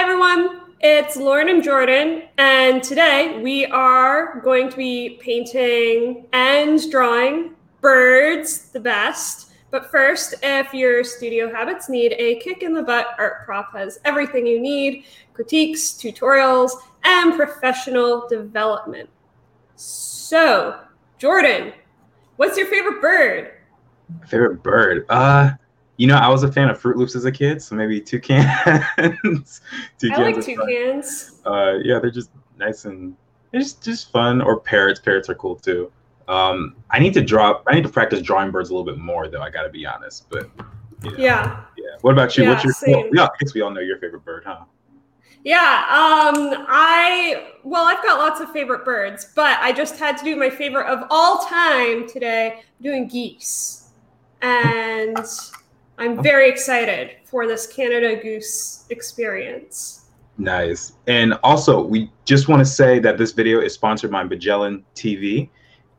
everyone, it's Lauren and Jordan, and today we are going to be painting and drawing birds the best. But first, if your studio habits need a kick in the butt, Art Prof has everything you need: critiques, tutorials, and professional development. So, Jordan, what's your favorite bird? Favorite bird? I was a fan of Fruit Loops as a kid, so maybe toucans. I like toucans. Yeah, they're just nice and it's just fun. Or parrots. Parrots are cool too. I need to practice drawing birds a little bit more, though. I got to be honest. But yeah. What about you? Yeah, What's your? same. I guess we all know your favorite bird, huh? Yeah, I've got lots of favorite birds, but I just had to do my favorite of all time today. I'm doing geese, and I'm very excited for this Canada Goose experience. Nice. And also, we just want to say that this video is sponsored by Magellan TV.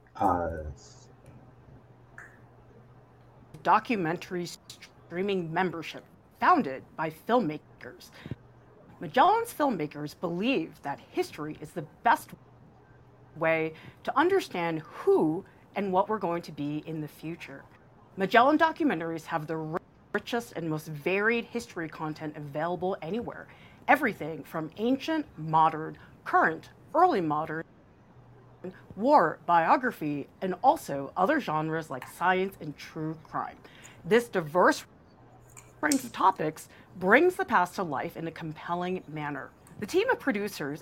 Documentary streaming membership founded by filmmakers. Magellan's filmmakers believe that history is the best way to understand who and what we're going to be in the future. Magellan documentaries have the richest and most varied history content available anywhere. Everything from ancient, modern, current, early modern, war, biography, and also other genres like science and true crime. This diverse range of topics brings the past to life in a compelling manner. The team of producers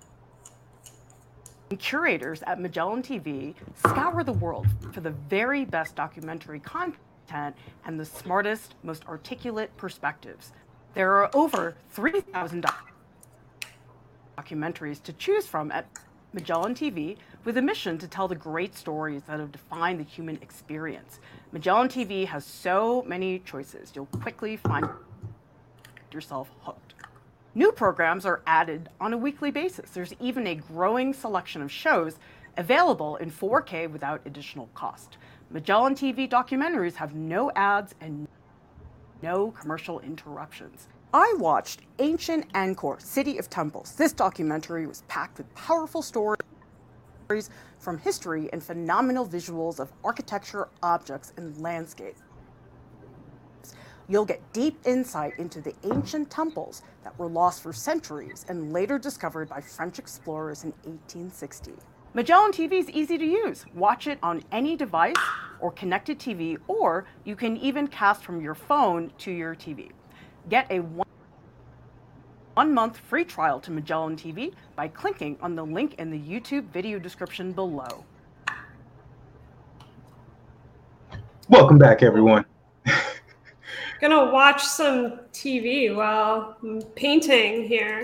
and curators at Magellan TV scour the world for the very best documentary content and the smartest, most articulate perspectives. There are over 3,000 documentaries to choose from at Magellan TV, with a mission to tell the great stories that have defined the human experience. Magellan TV has so many choices, you'll quickly find yourself hooked. New programs are added on a weekly basis. There's even a growing selection of shows available in 4K without additional cost. Magellan TV documentaries have no ads and no commercial interruptions. I watched Ancient Angkor, City of Temples. This documentary was packed with powerful stories from history and phenomenal visuals of architecture, objects, and landscapes. You'll get deep insight into the ancient temples that were lost for centuries and later discovered by French explorers in 1860. Magellan TV is easy to use. Watch it on any device or connected TV, or you can even cast from your phone to your TV. Get a one-month free trial to Magellan TV by clicking on the link in the YouTube video description below. Welcome back, everyone. Gonna watch some TV while I'm painting here.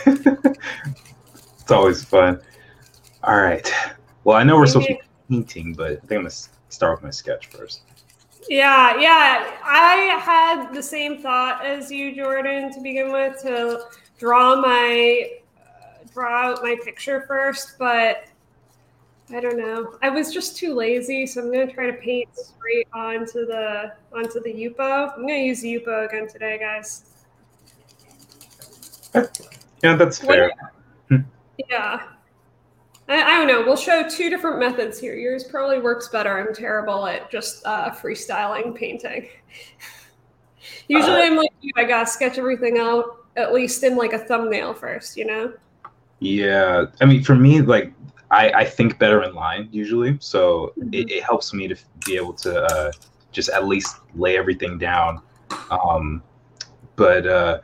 It's always fun. All right. Well, I know we're supposed to be painting, but I think I'm gonna start with my sketch first. Yeah. I had the same thought as you, Jordan, to begin with, to draw out my picture first, but I don't know. I was just too lazy, so I'm gonna try to paint straight onto the Yupo. I'm gonna use the Yupo again today, guys. Yeah, that's fair. Yeah. I don't know. We'll show two different methods here. Yours probably works better. I'm terrible at just freestyling painting. Usually I'm like you. I gotta sketch everything out, at least in like a thumbnail first, you know? Yeah. I mean, for me, like, I think better in line usually. So it helps me to be able to just at least lay everything down. But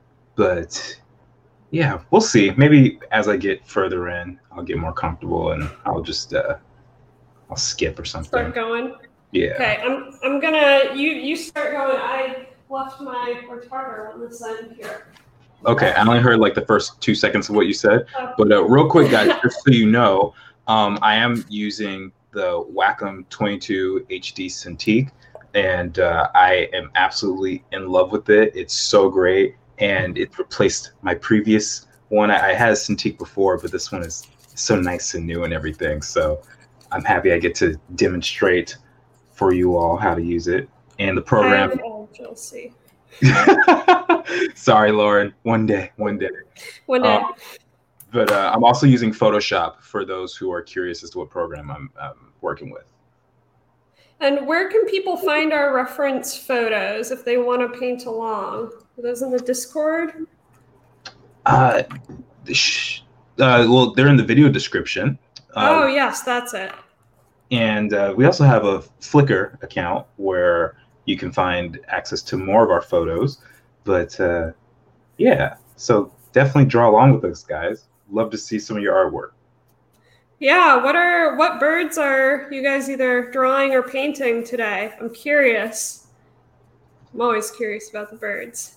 yeah, we'll see. Maybe as I get further in, I'll get more comfortable and I'll just I'll skip or something. Start going. Yeah. Okay, I'm gonna you start going. I left my retarder on this end here. Okay, I only heard like the first 2 seconds of what you said, but real quick, guys, just so you know, I am using the Wacom 22 HD Cintiq, and I am absolutely in love with it. It's so great. And it replaced my previous one. I had a Cintiq before, but this one is so nice and new and everything. So I'm happy I get to demonstrate for you all how to use it. And the program. Chelsea. Sorry, Sorry, Lauren. One day. One day. But I'm also using Photoshop for those who are curious as to what program I'm working with. And where can people find our reference photos if they want to paint along? Are those in the Discord? Well, they're in the video description. Oh, yes, that's it. And we also have a Flickr account where you can find access to more of our photos. But yeah, so definitely draw along with us, guys. Love to see some of your artwork. Yeah, what birds are you guys either drawing or painting today? I'm curious. I'm always curious about the birds.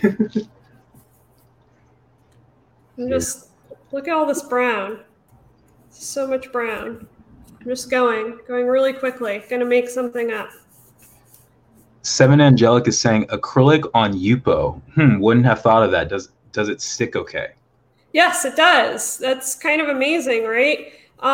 Just look at all this brown. So much brown. I'm just going really quickly. Gonna make something up. Seven Angelic is saying acrylic on Yupo. Wouldn't have thought of that. Does it stick okay? Yes, it does. That's kind of amazing, right?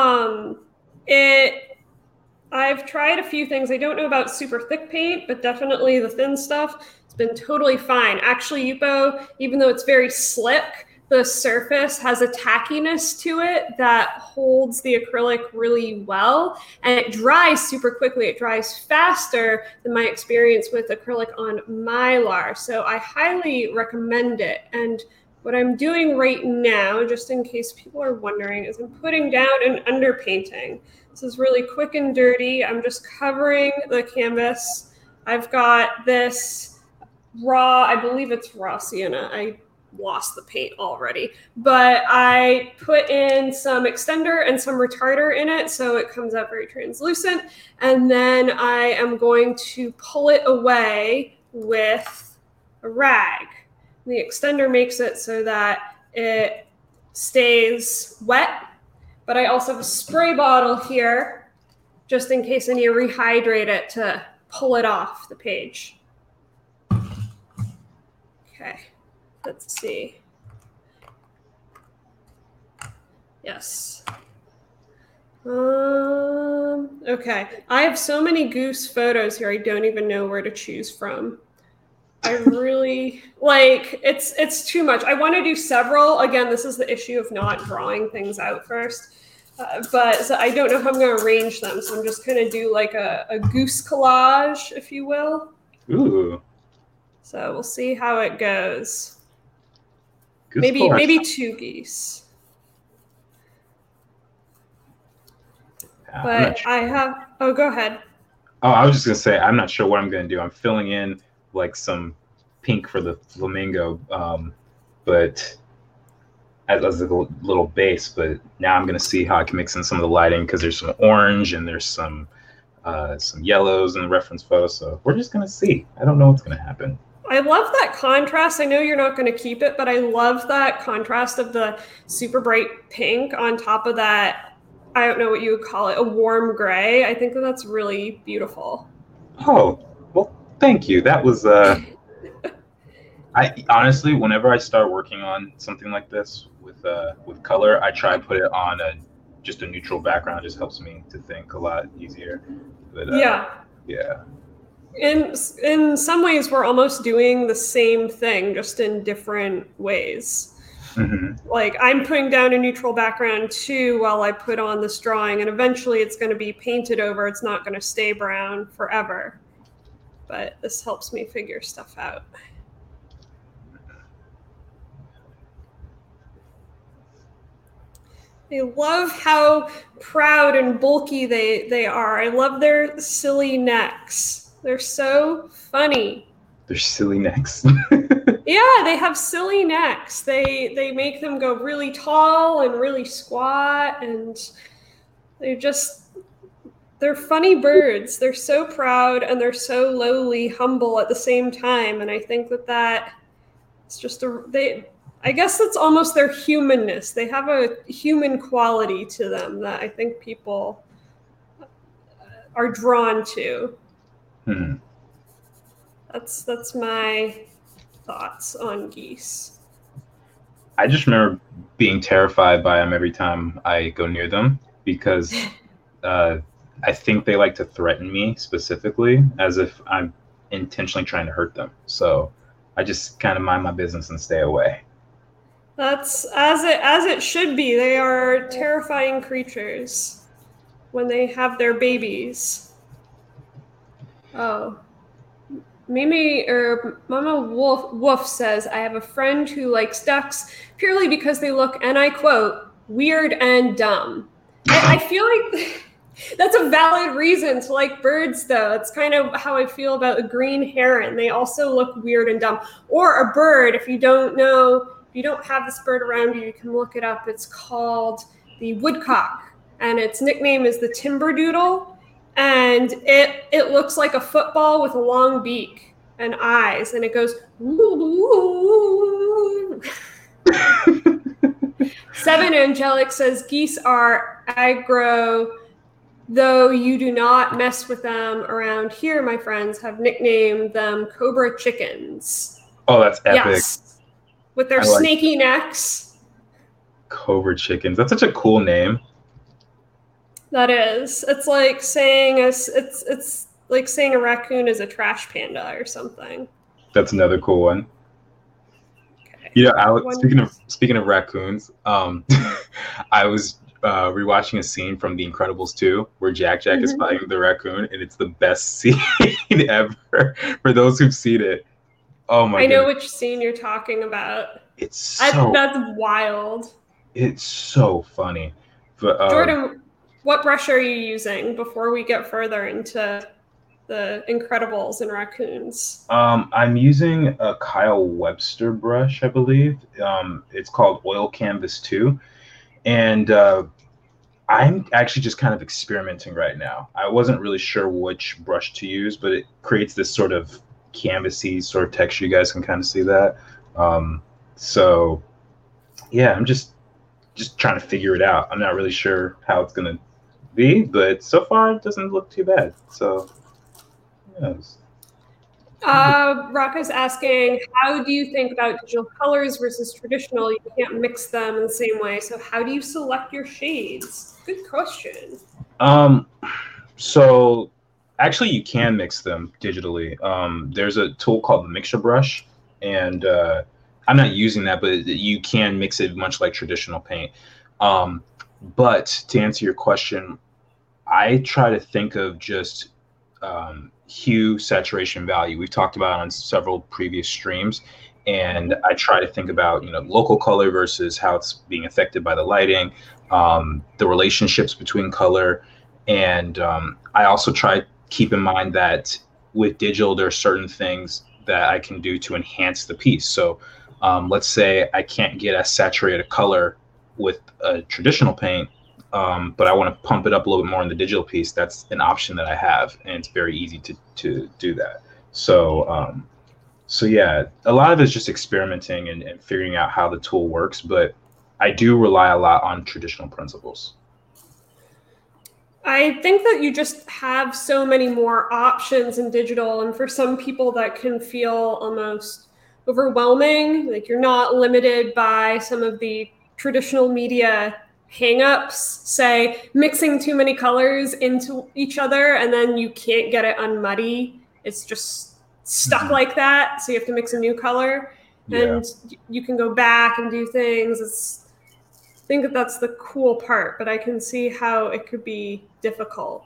I've tried a few things. I don't know about super thick paint, but definitely the thin stuff. It's been totally fine. Actually, Yupo, even though it's very slick, the surface has a tackiness to it that holds the acrylic really well, and it dries super quickly. It dries faster than my experience with acrylic on Mylar. So I highly recommend it. And what I'm doing right now, just in case people are wondering, is I'm putting down an underpainting. This is really quick and dirty. I'm just covering the canvas. I've got this raw, I believe it's raw sienna. I lost the paint already, but I put in some extender and some retarder in it so it comes out very translucent, and then I am going to pull it away with a rag. The extender makes it so that it stays wet, but I also have a spray bottle here just in case I need to rehydrate it to pull it off the page. Okay. Let's see. Yes. Okay. I have so many goose photos here. I don't even know where to choose from. I really it's too much. I want to do several. Again, this is the issue of not drawing things out first. But so I don't know how I'm going to arrange them. So I'm just going to do like a goose collage, if you will. Ooh. So we'll see how it goes. Goose maybe collage. Maybe two geese. But I have. Oh, go ahead. Oh, I was just gonna say I'm not sure what I'm gonna do. I'm filling in like some pink for the flamingo, but as a little base. But now I'm gonna see how I can mix in some of the lighting because there's some orange and there's some yellows in the reference photo. So we're just gonna see. I don't know what's gonna happen. I love that contrast. I know you're not going to keep it, but I love that contrast of the super bright pink on top of that. I don't know what you would call it, a warm gray. I think that's really beautiful. Oh, well, thank you. That was, I honestly, whenever I start working on something like this with color, I try to put it on just a neutral background. It just helps me to think a lot easier. But, yeah. In some ways, we're almost doing the same thing, just in different ways. Mm-hmm. Like I'm putting down a neutral background too while I put on this drawing, and eventually it's going to be painted over. It's not going to stay brown forever. But this helps me figure stuff out. I love how proud and bulky they are. I love their silly necks. They're so funny. Their silly necks. Yeah, they have silly necks. They make them go really tall and really squat, and they're funny birds. They're so proud and they're so lowly, humble at the same time. And I think that it's just I guess that's almost their humanness. They have a human quality to them that I think people are drawn to. That's my thoughts on geese. I just remember being terrified by them every time I go near them because I think they like to threaten me specifically as if I'm intentionally trying to hurt them. So I just kind of mind my business and stay away. That's as it should be. They are terrifying creatures when they have their babies. Oh. Mimi or Mama Wolf says, I have a friend who likes ducks purely because they look, and I quote, weird and dumb. I feel like that's a valid reason to like birds, though. It's kind of how I feel about a green heron. They also look weird and dumb. Or a bird, if you don't know, if you don't have this bird around you, you can look it up. It's called the woodcock, and its nickname is the timberdoodle. And it looks like a football with a long beak and eyes, and it goes, ooh. Seven Angelic says, geese are aggro, though you do not mess with them around here. My friends have nicknamed them Cobra chickens. Oh, that's epic. Yes. With their snaky necks. Cobra chickens. That's such a cool name. That is. It's like saying it's like saying a raccoon is a trash panda or something. That's another cool one. Okay. You know, Alex, speaking of raccoons, I was rewatching a scene from The Incredibles 2 where Jack is fighting the raccoon, and it's the best scene ever. For those who've seen it, oh my! I know which scene you're talking about. It's that's wild. It's so funny. But Jordan, what brush are you using before we get further into the Incredibles and raccoons? I'm using a Kyle Webster brush, I believe. It's called Oil Canvas 2. And I'm actually just kind of experimenting right now. I wasn't really sure which brush to use, but it creates this sort of canvasy sort of texture. You guys can kind of see that. So yeah, I'm just trying to figure it out. I'm not really sure how it's going to be, but so far it doesn't look too bad. So yes. Rocco's asking, how do you think about digital colors versus traditional? You can't mix them in the same way. So how do you select your shades? Good question. So actually you can mix them digitally. There's a tool called the Mixture Brush, and I'm not using that, but you can mix it much like traditional paint. But to answer your question, I try to think of just hue, saturation, value. We've talked about it on several previous streams, and I try to think about, local color versus how it's being affected by the lighting, the relationships between color, and I also try to keep in mind that with digital, there are certain things that I can do to enhance the piece. So let's say I can't get a saturated color with a traditional paint, but I want to pump it up a little bit more in the digital piece. That's an option that I have, and it's very easy to do that. So yeah, a lot of it's just experimenting and figuring out how the tool works, but I do rely a lot on traditional principles. I think that you just have so many more options in digital, and for some people that can feel almost overwhelming. Like you're not limited by some of the traditional media hangups, say mixing too many colors into each other and then you can't get it unmuddy. It's just stuck like that. So you have to mix a new color, and you can go back and do things. I think that's the cool part, but I can see how it could be difficult.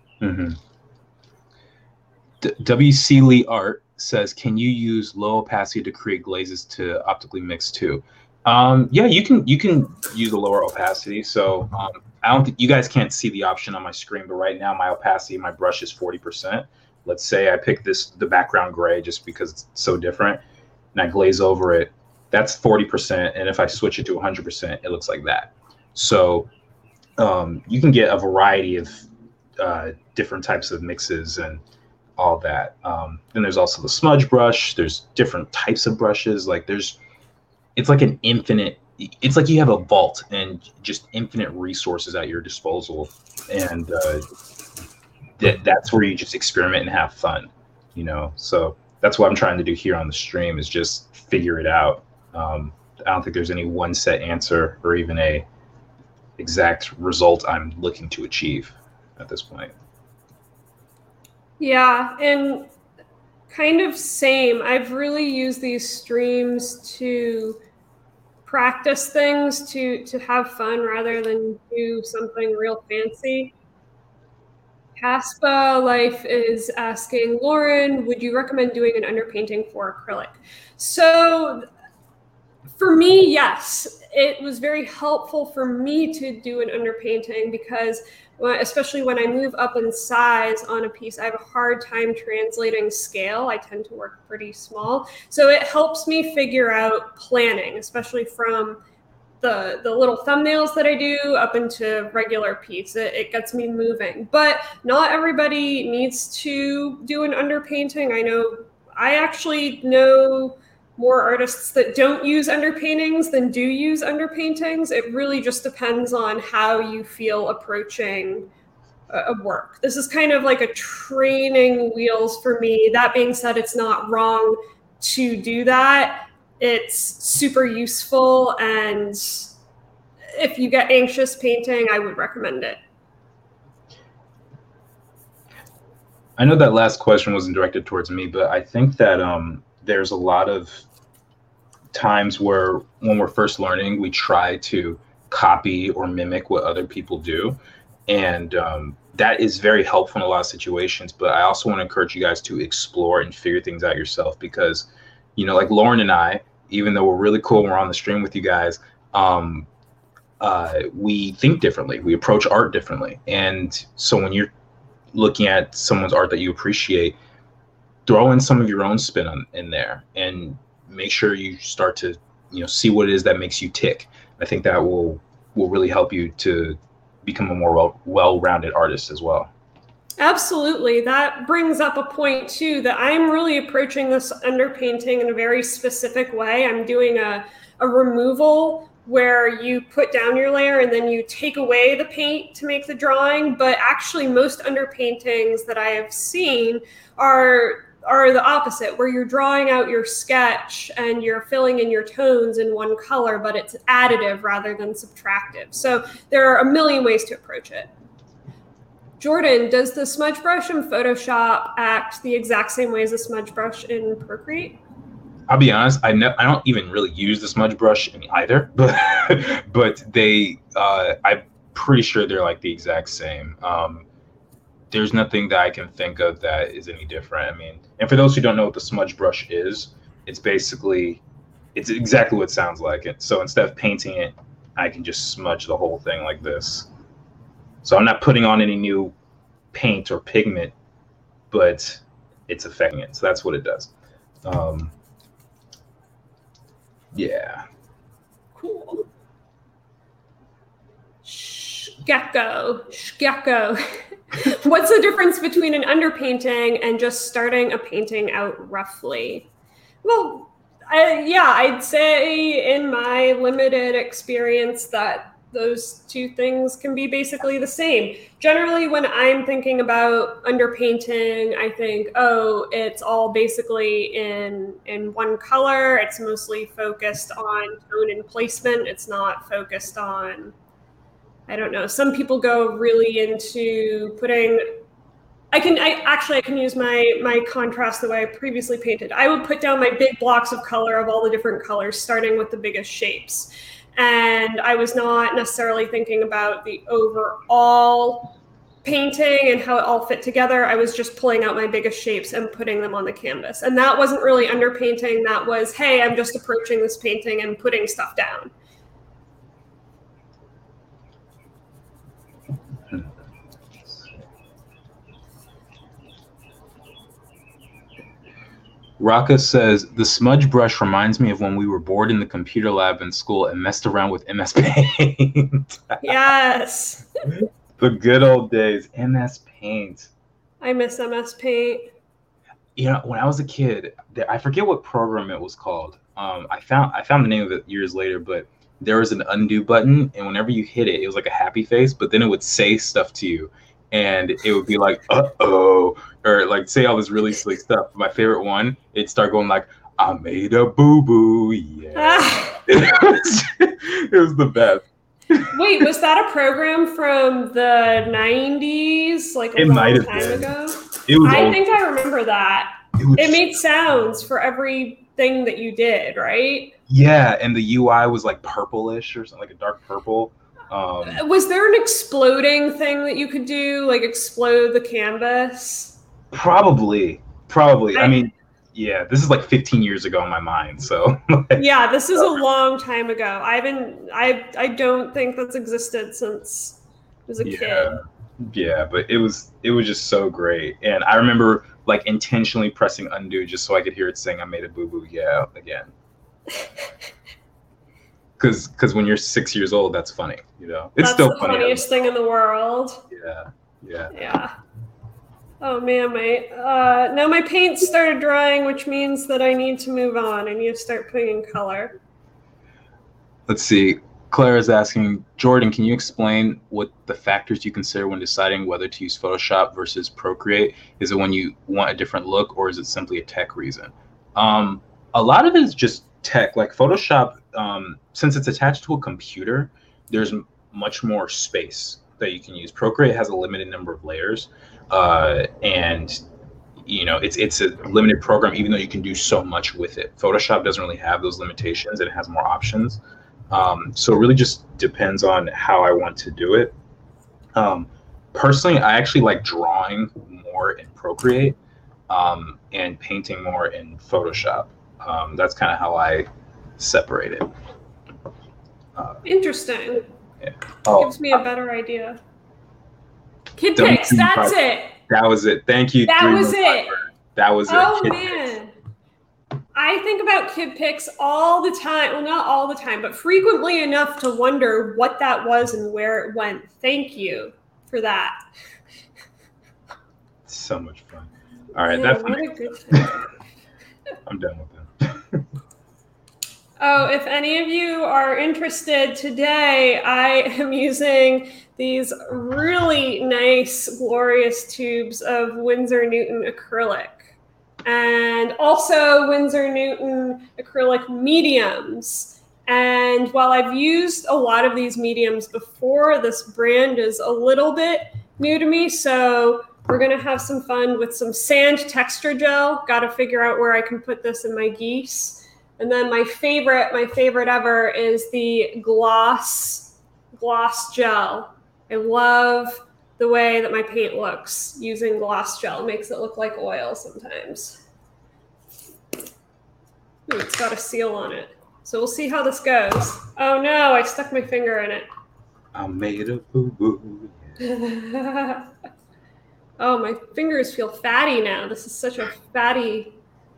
W.C. Lee Art says, can you use low opacity to create glazes to optically mix too? Yeah, you can use a lower opacity. So I don't think you guys can't see the option on my screen, but right now my opacity, my brush is 40%. Let's say I pick the background gray just because it's so different, and I glaze over it. That's 40%, and if I switch it to 100%, it looks like that. So you can get a variety of different types of mixes and all that. Then there's also the smudge brush. There's different types of brushes. It's like an infinite. It's like you have a vault and just infinite resources at your disposal, and that's where you just experiment and have fun. So that's what I'm trying to do here on the stream, is just figure it out. I don't think there's any one set answer or even a exact result I'm looking to achieve at this point. Yeah, and Kind of same. I've really used these streams to practice things, to have fun rather than do something real fancy. Caspa Life is asking, Lauren, would you recommend doing an underpainting for acrylic? So for me, yes. It was very helpful for me to do an underpainting because especially when I move up in size on a piece, I have a hard time translating scale. I tend to work pretty small. So it helps me figure out planning, especially from the little thumbnails that I do up into regular piece. It gets me moving. But not everybody needs to do an underpainting. I actually know more artists that don't use underpaintings than do use underpaintings. It really just depends on how you feel approaching a work. This is kind of like a training wheels for me. That being said, it's not wrong to do that. It's super useful, and if you get anxious painting, I would recommend it. I know that last question wasn't directed towards me, but I think that there's a lot of times where when we're first learning, we try to copy or mimic what other people do. And that is very helpful in a lot of situations. But I also want to encourage you guys to explore and figure things out yourself because, like Lauren and I, even though we're really cool when we're on the stream with you guys, we think differently. We approach art differently. And so when you're looking at someone's art that you appreciate, throw in some of your own spin in there and make sure you start to see what it is that makes you tick. I think that will really help you to become a more well-rounded artist as well. Absolutely. That brings up a point too, that I'm really approaching this underpainting in a very specific way. I'm doing a removal where you put down your layer and then you take away the paint to make the drawing. But actually most underpaintings that I have seen are the opposite, where you're drawing out your sketch and you're filling in your tones in one color, but it's additive rather than subtractive. So there are a million ways to approach it. Jordan, does the smudge brush in Photoshop act the exact same way as the smudge brush in Procreate? I'll be honest, I don't even really use the smudge brush in either, but they, I'm pretty sure they're like the exact same. There's nothing that I can think of that is any different. I mean, and for those who don't know what the smudge brush is, it's exactly what it sounds like. So instead of painting it, I can just smudge the whole thing like this. So I'm not putting on any new paint or pigment, but it's affecting it. So that's what it does. Yeah. Cool. Gecko. What's the difference between an underpainting and just starting a painting out roughly? Well, I'd say in my limited experience that those two things can be basically the same. Generally, when I'm thinking about underpainting, I think, it's all basically in one color. It's mostly focused on tone and placement. It's not focused on, I don't know. Some people go really into putting, I can use my contrast the way I previously painted. I would put down my big blocks of color of all the different colors, starting with the biggest shapes. And I was not necessarily thinking about the overall painting and how it all fit together. I was just pulling out my biggest shapes and putting them on the canvas. And that wasn't really underpainting. That was, hey, I'm just approaching this painting and putting stuff down. Raka says, the smudge brush reminds me of when we were bored in the computer lab in school and messed around with MS Paint. Yes. The good old days, MS Paint. I miss MS Paint. When I was a kid, I forget what program it was called. I found the name of it years later, but there was an undo button, and whenever you hit it, it was like a happy face, but then it would say stuff to you. And it would be like, uh-oh, or like say all this really silly stuff. My favorite one, it'd start going like, I made a boo-boo, yeah. It was the best. Wait, was that a program from the 90s, like a long time ago? It was I think I remember that. It made sounds for everything that you did, right? Yeah, and the UI was like purplish or something, like a dark purple. Was there an exploding thing that you could do, like explode the canvas? Probably. I mean, yeah, this is like 15 years ago in my mind. So yeah, this is a long time ago. I don't think that's existed since I was a kid. Yeah, but it was just so great. And I remember like intentionally pressing undo just so I could hear it saying I made a boo-boo yeah again. Because when you're 6 years old, that's funny, you know. It's that's still the funny. Funniest thing in the world. Yeah. Oh man, now my paint started drying, which means that I need to move on. I need to start putting in color. Let's see. Claire is asking, Jordan, can you explain what the factors you consider when deciding whether to use Photoshop versus Procreate? Is it when you want a different look, or is it simply a tech reason? A lot of it is just tech. Like Photoshop, since it's attached to a computer, there's much more space that you can use. Procreate has a limited number of layers, and you know it's a limited program, even though you can do so much with it. Photoshop doesn't really have those limitations, and it has more options. So it really just depends on how I want to do it. Personally, I actually like drawing more in Procreate and painting more in Photoshop. That's kind of how I separate it. Interesting. Yeah. Gives me a better idea. Kid Pix, that's it. That was it. Thank you. That was it. That was it. Oh man. I think about Kid Pix all the time. Well, not all the time, but frequently enough to wonder what that was and where it went. Thank you for that. So much fun. All right, yeah, what a good time. I'm done with that. Oh, if any of you are interested, today I am using these really nice, glorious tubes of Winsor Newton acrylic. And also Winsor Newton acrylic mediums. And while I've used a lot of these mediums before, this brand is a little bit new to me. So we're gonna have some fun with some sand texture gel. Got to figure out where I can put this in my geese. And then my favorite ever is the gloss gel. I love the way that my paint looks using gloss gel. It makes it look like oil sometimes. Ooh, it's got a seal on it. So we'll see how this goes. Oh no, I stuck my finger in it. I made a boo-boo. Oh, my fingers feel fatty now. This is such a fatty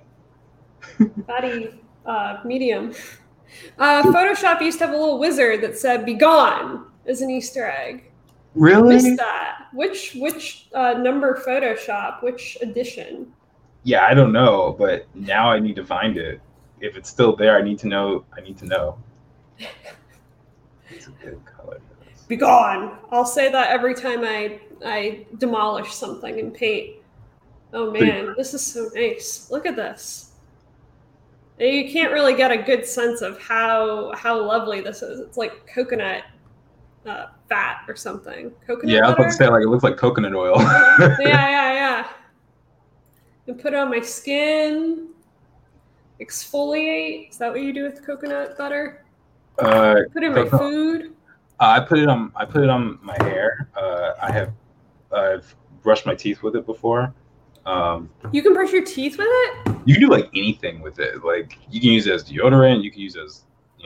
medium. Photoshop used to have a little wizard that said "Be gone" as an Easter egg. Really? Missed that. Which number Photoshop? Which edition? Yeah, I don't know, but now I need to find it. If it's still there, I need to know. It's a good color for this. Be gone. I'll say that every time I demolish something in paint. Oh man, this is so nice. Look at this. You can't really get a good sense of how lovely this is. It's like coconut fat or something. Coconut yeah, I was butter? about to say, like, it looks like coconut oil. yeah. And put it on my skin. Exfoliate. Is that what you do with coconut butter? Put it in my food. I put it on my hair. I've brushed my teeth with it before. You can brush your teeth with it? You can do like anything with it. Like you can use it as deodorant. You can use it as,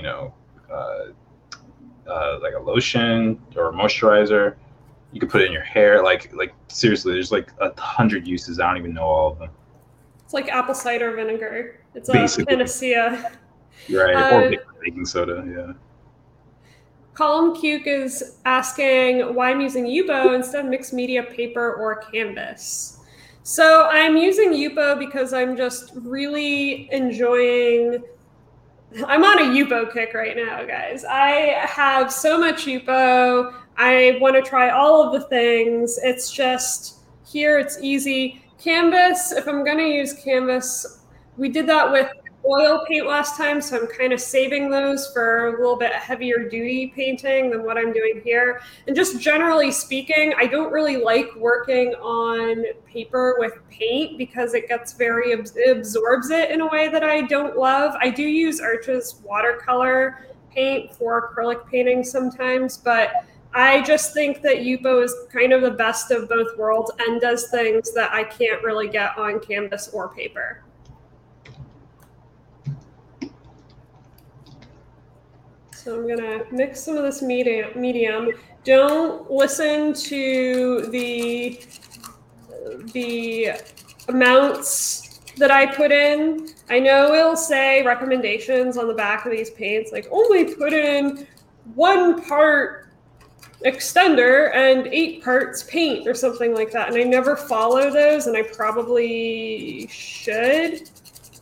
like a lotion or a moisturizer. You can put it in your hair. Like seriously, there's like 100 uses. I don't even know all of them. It's like apple cider vinegar. It's basically a panacea. Right, or baking soda, yeah. Colin Cuke is asking why I'm using Yupo instead of mixed media paper or canvas. So I'm using Yupo because I'm just really enjoying. I'm on a Yupo kick right now, guys. I have so much Yupo. I want to try all of the things. It's just here, it's easy. Canvas, if I'm going to use canvas, we did that with oil paint last time, so I'm kind of saving those for a little bit heavier duty painting than what I'm doing here. And just generally speaking, I don't really like working on paper with paint because it gets very absorbs it in a way that I don't love. I do use Arches watercolor paint for acrylic painting sometimes, but I just think that Yupo is kind of the best of both worlds and does things that I can't really get on canvas or paper. So I'm gonna mix some of this medium. Don't listen to the amounts that I put in. I know it'll say recommendations on the back of these paints, like only put in 1 part extender and 8 parts paint or something like that. And I never follow those, and I probably should.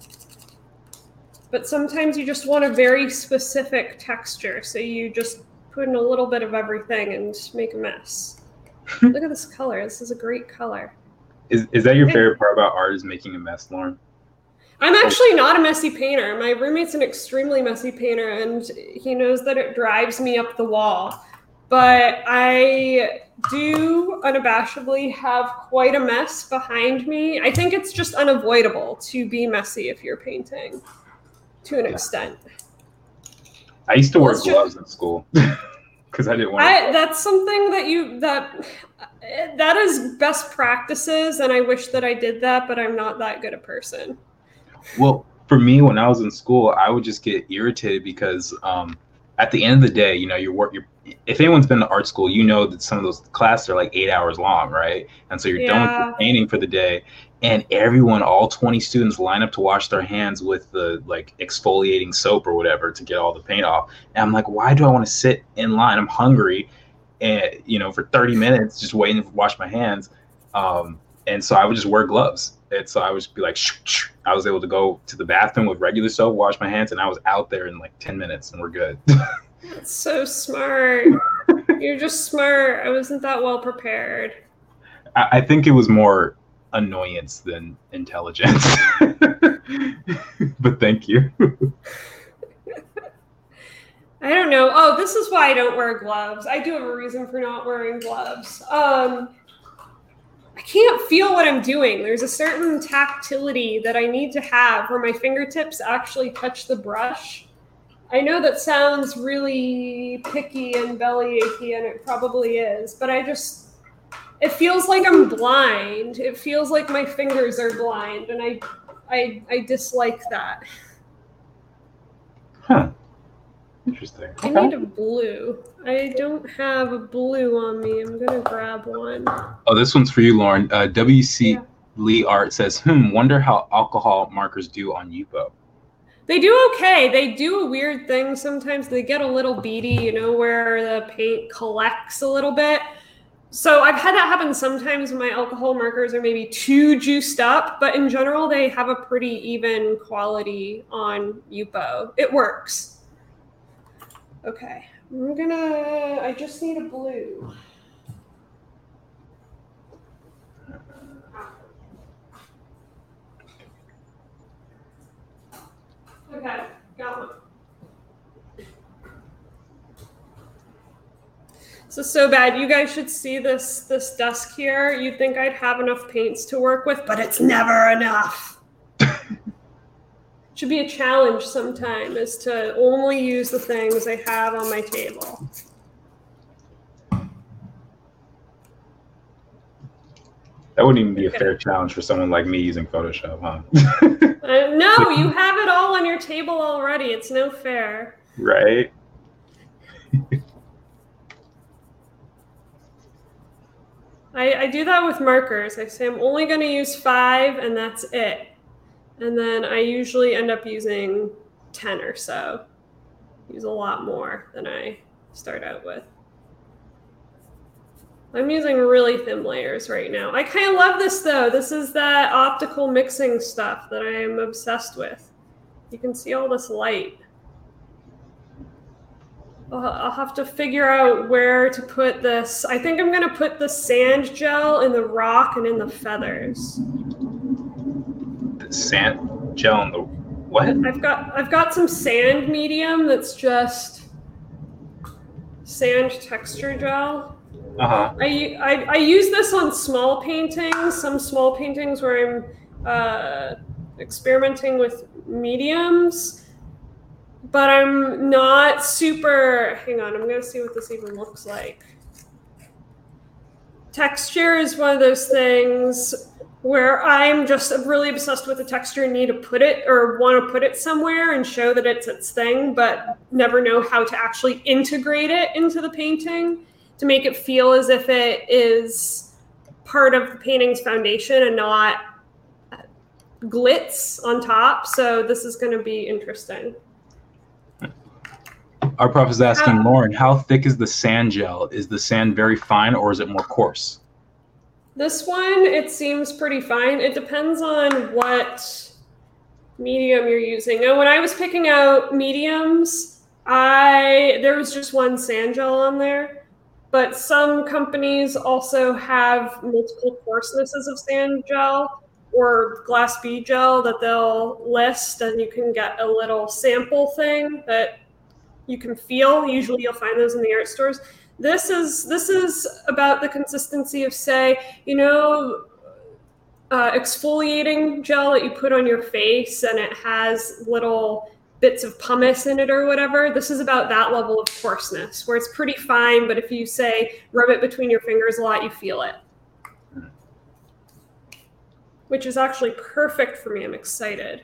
But sometimes you just want a very specific texture, so you just put in a little bit of everything and make a mess. Look at this color. This is a great color. Is that your favorite part about art, is making a mess, Lauren? I'm actually not a messy painter. My roommate's an extremely messy painter, and he knows that it drives me up the wall. But I do unabashedly have quite a mess behind me. I think it's just unavoidable to be messy if you're painting, to an extent. I used to wear gloves in school because I didn't want to. That's something that is best practices, and I wish that I did that, but I'm not that good a person. Well, for me, when I was in school, I would just get irritated because at the end of the day, you know, if anyone's been to art school, you know that some of those classes are like 8 hours long, right? And so you're done with your painting for the day, and all 20 students line up to wash their hands with the like exfoliating soap or whatever to get all the paint off. And I'm like, why do I want to sit in line? I'm hungry, and for 30 minutes just waiting to wash my hands. And so I would just wear gloves. And so I would just be like, shh. I was able to go to the bathroom with regular soap, wash my hands, and I was out there in like 10 minutes, and we're good. That's so smart. You're just smart. I wasn't that well prepared. I think it was more annoyance than intelligence. But thank you. I don't know. Oh, this is why I don't wear gloves. I do have a reason for not wearing gloves. I can't feel what I'm doing. There's a certain tactility that I need to have where my fingertips actually touch the brush. I know that sounds really picky and bellyachy, and it probably is, but it feels like I'm blind. It feels like my fingers are blind, and I dislike that. Huh. Interesting. I need a blue. I don't have a blue on me. I'm going to grab one. Oh, this one's for you, Lauren. WC Lee Art says, wonder how alcohol markers do on Yupo. They do okay. They do a weird thing sometimes. They get a little beady, where the paint collects a little bit. So I've had that happen sometimes when my alcohol markers are maybe too juiced up, but in general, they have a pretty even quality on Yupo. It works. Okay, I just need a blue. Okay, got one. So bad. You guys should see this desk here. You'd think I'd have enough paints to work with, but it's never enough. Should be a challenge sometime, is to only use the things I have on my table. That wouldn't even be a fair challenge for someone like me using Photoshop, huh? No, you have it all on your table already. It's no fair. Right? I do that with markers. I say I'm only going to use 5, and that's it. And then I usually end up using 10 or so. Use a lot more than I start out with. I'm using really thin layers right now. I kind of love this though. This is that optical mixing stuff that I am obsessed with. You can see all this light. I'll have to figure out where to put this. I think I'm going to put the sand gel in the rock and in the feathers. Sand gel in the What? I've got some sand medium that's just sand texture gel. Uh-huh. I use this on small paintings, some small paintings where I'm experimenting with mediums, but I'm not super, hang on, I'm gonna see what this even looks like. Texture is one of those things where I'm just really obsessed with the texture and need to put it or want to put it somewhere and show that it's its thing, but never know how to actually integrate it into the painting to make it feel as if it is part of the painting's foundation and not glitz on top. So this is going to be interesting. Our prof is asking Lauren, how thick is the sand gel? Is the sand very fine or is it more coarse? This one, it seems pretty fine. It depends on what medium you're using. Now, when I was picking out mediums, there was just one sand gel on there, but some companies also have multiple coarsenesses of sand gel or glass bead gel that they'll list, and you can get a little sample thing that you can feel. Usually you'll find those in the art stores. This is about the consistency of, say, exfoliating gel that you put on your face and it has little bits of pumice in it or whatever. This is about that level of coarseness where it's pretty fine, but if you say rub it between your fingers a lot, you feel it. Which is actually perfect for me. I'm excited.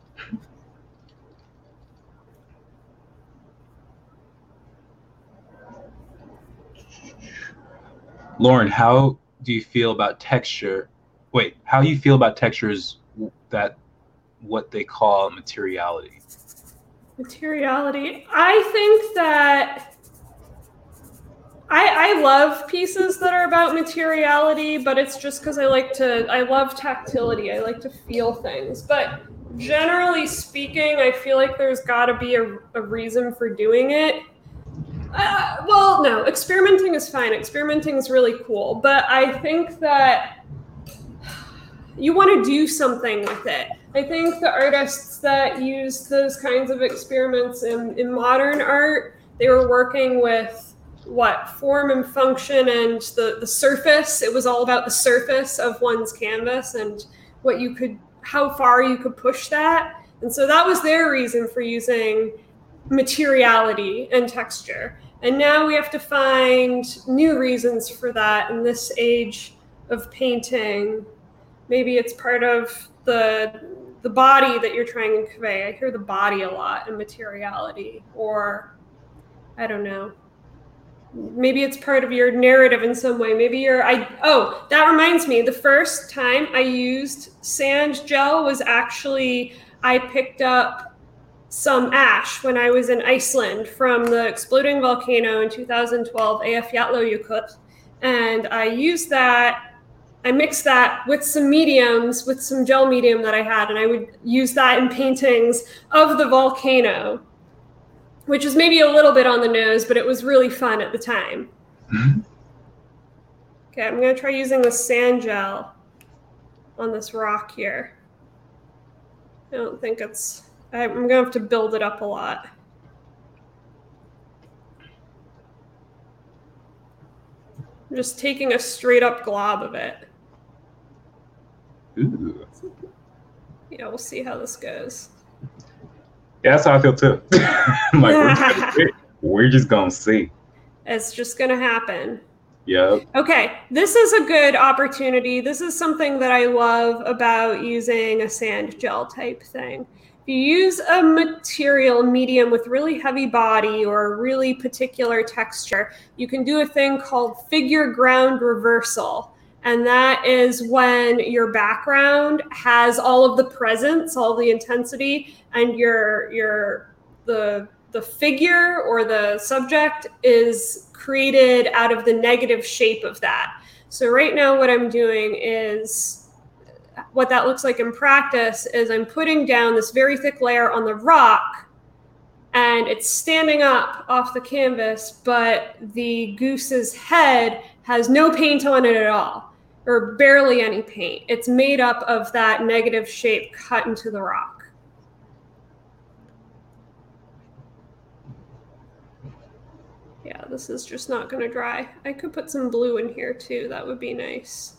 Lauren, how do you feel about texture? Wait, how do you feel about textures that what they call materiality? Materiality. I think that I love pieces that are about materiality, but it's just because I love tactility. I like to feel things. But generally speaking, I feel like there's got to be a reason for doing it. Well, no, experimenting is fine. Experimenting is really cool. But I think that you want to do something with it. I think the artists that used those kinds of experiments in modern art, they were working with form and function and the surface. It was all about the surface of one's canvas and how far you could push that. And so that was their reason for using materiality and texture. And now we have to find new reasons for that in this age of painting. Maybe it's part of the body that you're trying to convey. I hear the body a lot in materiality, or I don't know. Maybe it's part of your narrative in some way. That reminds me, the first time I used sand gel was actually, I picked up some ash when I was in Iceland from the exploding volcano in 2012, Eyjafjallajökull. And I mixed that with some mediums, with some gel medium that I had, and I would use that in paintings of the volcano, which is maybe a little bit on the nose, but it was really fun at the time. Mm-hmm. Okay, I'm going to try using the sand gel on this rock here. I don't think I'm going to have to build it up a lot. I'm just taking a straight up glob of it. Ooh. Yeah, we'll see how this goes. Yeah, that's how I feel too. I'm like, we're just going to see. It's just going to happen. Yep. Okay, this is a good opportunity. This is something that I love about using a sand gel type thing. If you use a medium with really heavy body or really particular texture, you can do a thing called figure ground reversal. And that is when your background has all of the presence, all the intensity, and the figure or the subject is created out of the negative shape of that. So right now what I'm doing is, what that looks like in practice is I'm putting down this very thick layer on the rock and it's standing up off the canvas, but the goose's head has no paint on it at all, or barely any paint. It's made up of that negative shape cut into the rock. this is just not going to dry. I could put some blue in here too. That would be nice.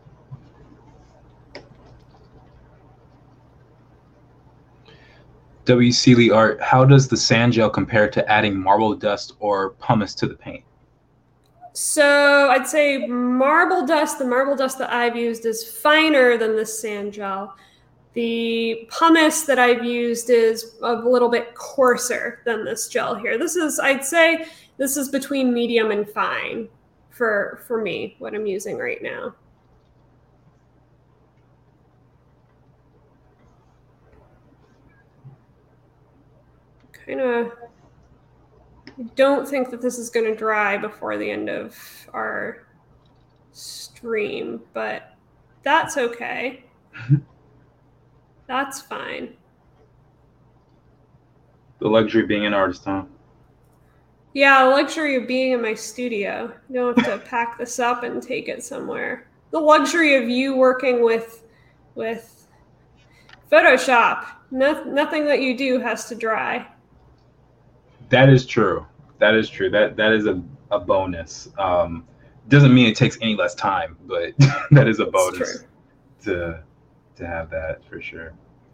W. Seeley Art, how does the sand gel compare to adding marble dust or pumice to the paint? So I'd say marble dust, the marble dust that I've used is finer than the sand gel. The pumice that I've used is a little bit coarser than this gel here. This is, I'd say, this is between medium and fine for me, what I'm using right now. Kind of don't think that this is going to dry before the end of our stream, but that's okay. That's fine. The luxury of being an artist, huh? Yeah, the luxury of being in my studio. You don't have to pack this up and take it somewhere. The luxury of you working with Photoshop. Nothing that you do has to dry. That is true. That is true. That is a bonus. Doesn't mean it takes any less time, but that is a bonus to have that for sure.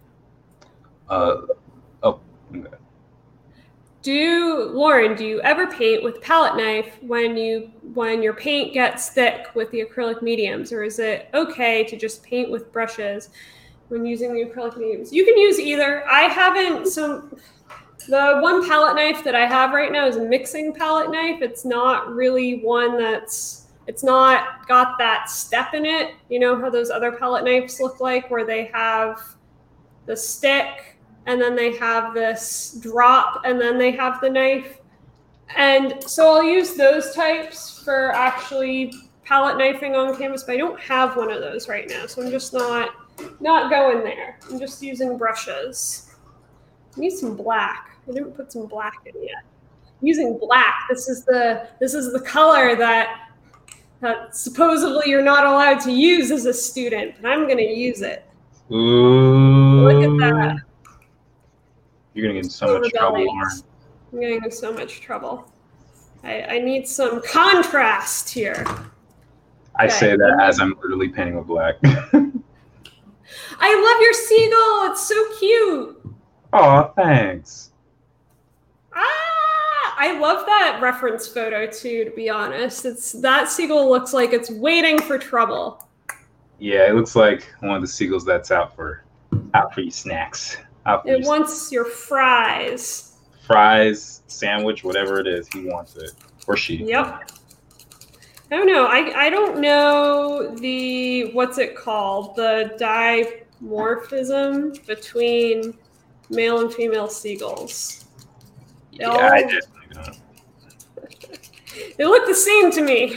Lauren, do you ever paint with palette knife when your paint gets thick with the acrylic mediums, or is it okay to just paint with brushes when using the acrylic mediums? You can use either. I haven't. So the one palette knife that I have right now is a mixing palette knife. It's not really one it's not got that step in it. You know how those other palette knives look like, where they have the stick and then they have this drop and then they have the knife. And so I'll use those types for actually palette knifing on canvas, but I don't have one of those right now. So I'm just not going there. I'm just using brushes. I need some black. I didn't put some black in yet. I'm using black. This is the color that supposedly you're not allowed to use as a student, but I'm going to use it. Ooh. Look at that. You're going to get in so much trouble, Lauren. I'm getting in so much trouble. I need some contrast here. I say that as I'm literally painting with black. I love your seagull. It's so cute. Oh, thanks. I love that reference photo too, to be honest. That seagull looks like it's waiting for trouble. Yeah, it looks like one of the seagulls that's out for your snacks. It wants your fries. Fries, sandwich, whatever it is, he wants it. Or she. Yep. I don't know. I don't know what's it called? The dimorphism between male and female seagulls. I definitely don't. They look the same to me.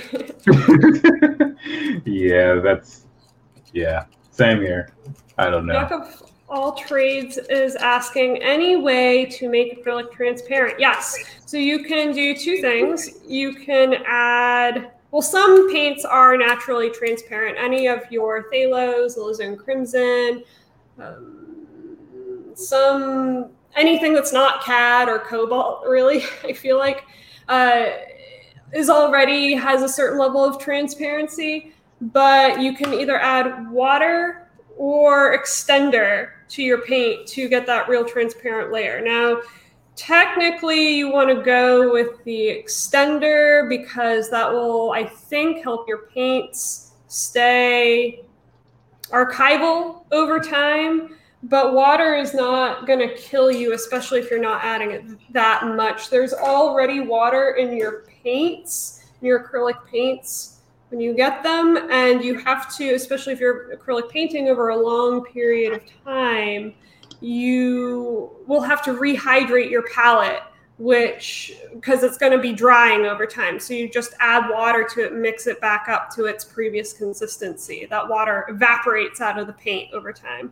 Yeah, same here. I don't know. Jack of all trades is asking, any way to make acrylic transparent? Yes. So you can do two things. You can add, well, some paints are naturally transparent. Any of your Phthalos, alizarin crimson, anything that's not CAD or Cobalt, really, I feel like, already has a certain level of transparency. But you can either add water or extender to your paint to get that real transparent layer. Now, technically, you want to go with the extender because that will, I think, help your paints stay archival over time. But water is not going to kill you, especially if you're not adding it that much. There's already water in your paints, in your acrylic paints, when you get them. And you have to, especially if you're acrylic painting over a long period of time, you will have to rehydrate your palette, because it's going to be drying over time. So you just add water to it, mix it back up to its previous consistency. That water evaporates out of the paint over time.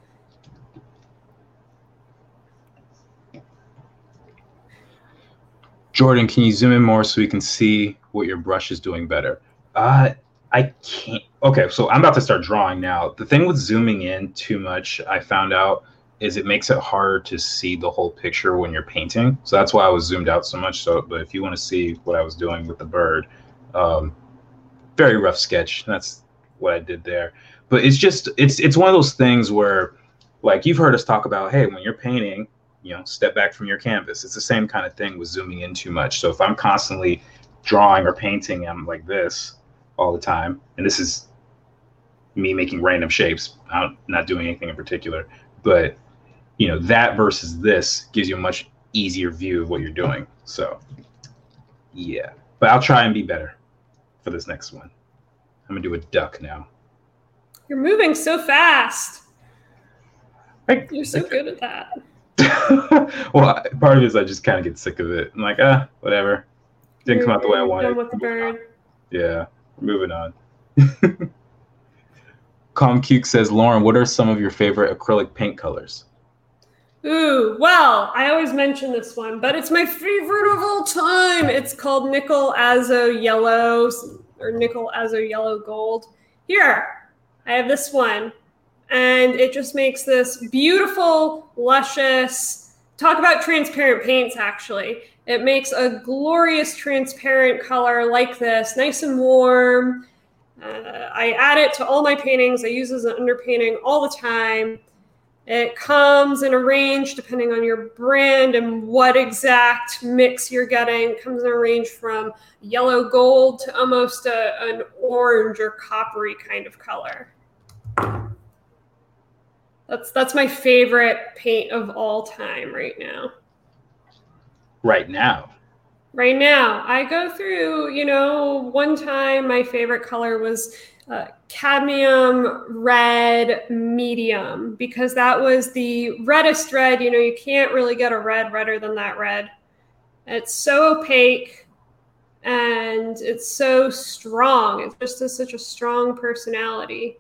Jordan, can you zoom in more so we can see what your brush is doing better? I can't. Okay, so I'm about to start drawing now. The thing with zooming in too much, I found out, is it makes it harder to see the whole picture when you're painting. So that's why I was zoomed out so much. So, but if you want to see what I was doing with the bird, very rough sketch. That's what I did there. But it's just, it's one of those things where, like, you've heard us talk about, hey, when you're painting, you know, step back from your canvas. It's the same kind of thing with zooming in too much. So if I'm constantly drawing or painting, I'm like this all the time, and this is me making random shapes. I'm not doing anything in particular, but you know, that versus this gives you a much easier view of what you're doing. So yeah, but I'll try and be better for this next one. I'm gonna do a duck now. You're moving so fast. You're so good at that. Well, part of it is I just kind of get sick of it. I'm like, whatever. Didn't come out the way I wanted. Done with the bird. Yeah, moving on. ComCuke says, Lauren, what are some of your favorite acrylic paint colors? Ooh, well, I always mention this one, but it's my favorite of all time. It's called Nickel Azo Yellow, or Nickel Azo Yellow Gold. Here, I have this one. And it just makes this beautiful, luscious, talk about transparent paints, actually. It makes a glorious transparent color like this, nice and warm. I add it to all my paintings. I use it as an underpainting all the time. It comes in a range depending on your brand and what exact mix you're getting. It comes in a range from yellow gold to almost an orange or coppery kind of color. That's my favorite paint of all time right now. Right now? Right now. I go through, you know, one time my favorite color was cadmium red medium, because that was the reddest red. You know, you can't really get a red redder than that red. It's so opaque and it's so strong. It just has such a strong personality.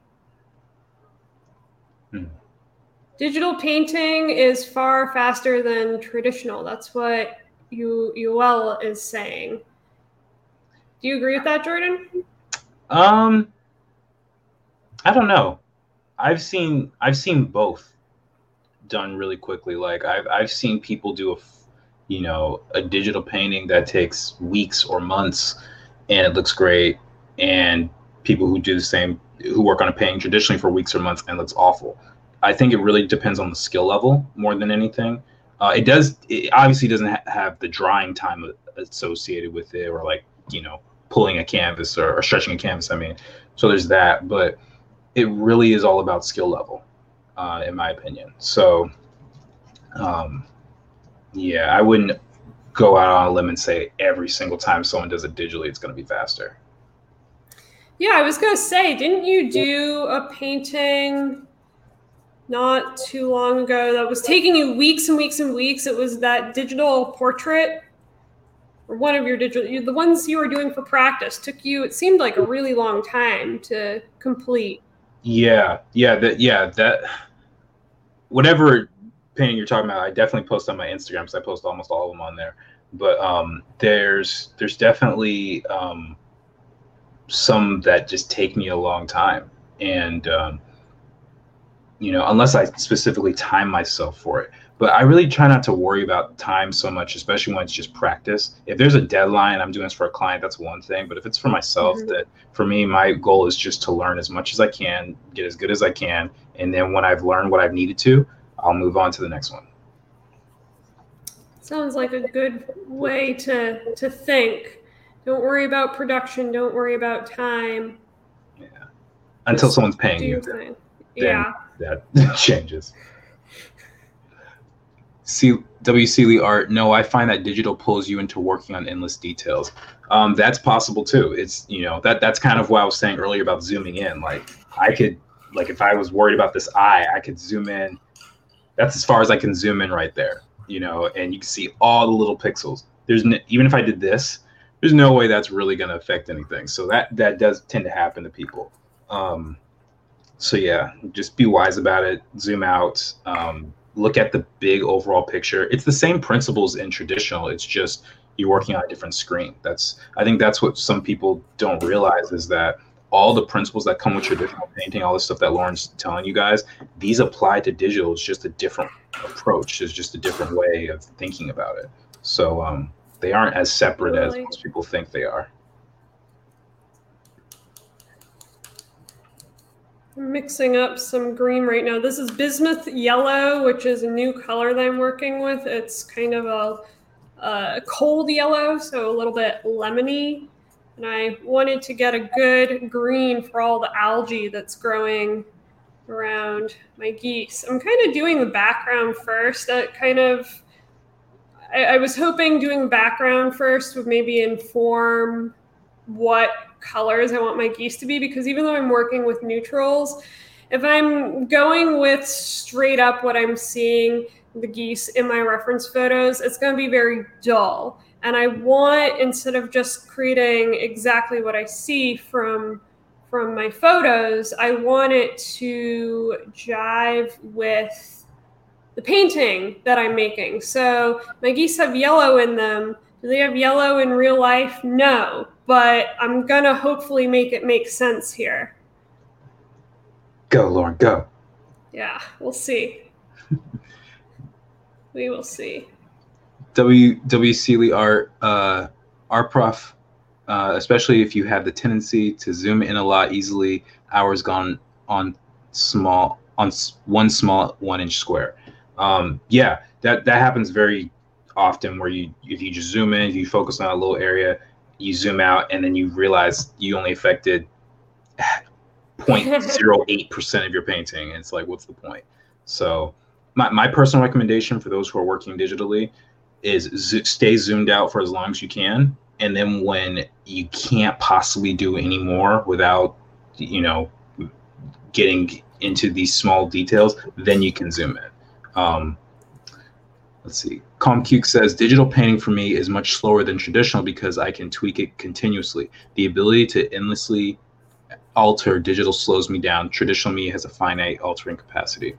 Digital painting is far faster than traditional. That's what UL is saying. Do you agree with that, Jordan? I don't know. I've seen both done really quickly. Like I've seen people do a digital painting that takes weeks or months and it looks great, and people who do the same, who work on a painting traditionally for weeks or months and looks awful. I think it really depends on the skill level more than anything. It obviously doesn't have the drying time associated with it, or like, you know, pulling a canvas or stretching a canvas. I mean, so there's that, but it really is all about skill level, in my opinion. So, yeah, I wouldn't go out on a limb and say every single time someone does it digitally, it's going to be faster. Yeah, I was going to say, didn't you do a painting not too long ago that was taking you weeks and weeks and weeks? It was that digital portrait, or one of your digital, the ones you were doing for practice took you, it seemed like a really long time to complete. Yeah, that whatever painting you're talking about, I definitely post on my Instagram, because I post almost all of them on there. But there's definitely some that just take me a long time, and you know, unless I specifically time myself for it. But I really try not to worry about time so much, especially when it's just practice. If there's a deadline, I'm doing this for a client, that's one thing. But if it's for myself, that for me, my goal is just to learn as much as I can, get as good as I can. And then when I've learned what I've needed to, I'll move on to the next one. Sounds like a good way to think. Don't worry about production. Don't worry about time. Yeah. Until someone's paying you. Then that changes. WC Lee Art, no, I find that digital pulls you into working on endless details. That's possible too. It's, you know, that's kind of what I was saying earlier about zooming in. Like I could, like if I was worried about this eye, I could zoom in. That's as far as I can zoom in right there, you know, and you can see all the little pixels. Even if I did this, there's no way that's really going to affect anything. So that does tend to happen to people. So yeah, just be wise about it. Zoom out. Look at the big overall picture. It's the same principles in traditional. It's just you're working on a different screen. I think that's what some people don't realize, is that all the principles that come with traditional painting, all the stuff that Lauren's telling you guys, these apply to digital. It's just a different approach. It's just a different way of thinking about it. So they aren't as separate as most people think they are. I'm mixing up some green right now. This is bismuth yellow, which is a new color that I'm working with. It's kind of a cold yellow, so a little bit lemony. And I wanted to get a good green for all the algae that's growing around my geese. I'm kind of doing the background first. I was hoping doing the background first would maybe inform what colors I want my geese to be, because even though I'm working with neutrals, if I'm going with straight up what I'm seeing the geese in my reference photos, it's going to be very dull. And I want, instead of just creating exactly what I see from my photos, I want it to jive with the painting that I'm making. So my geese have yellow in them. Do they have yellow in real life? No, but I'm gonna hopefully make it make sense here. Go, Lauren, go. Yeah, we'll see. We will see. W. Seeley art, prof, especially if you have the tendency to zoom in a lot easily, hours gone on one small 1-inch square. Yeah, that happens very often, where if you just zoom in, you focus on a little area, you zoom out, and then you realize you only affected 0.08% of your painting. And it's like, what's the point? So my personal recommendation for those who are working digitally is stay zoomed out for as long as you can. And then when you can't possibly do any more without, getting into these small details, then you can zoom in. Let's see. CalmCuke says, digital painting for me is much slower than traditional because I can tweak it continuously. The ability to endlessly alter digital slows me down. Traditional me has a finite altering capacity.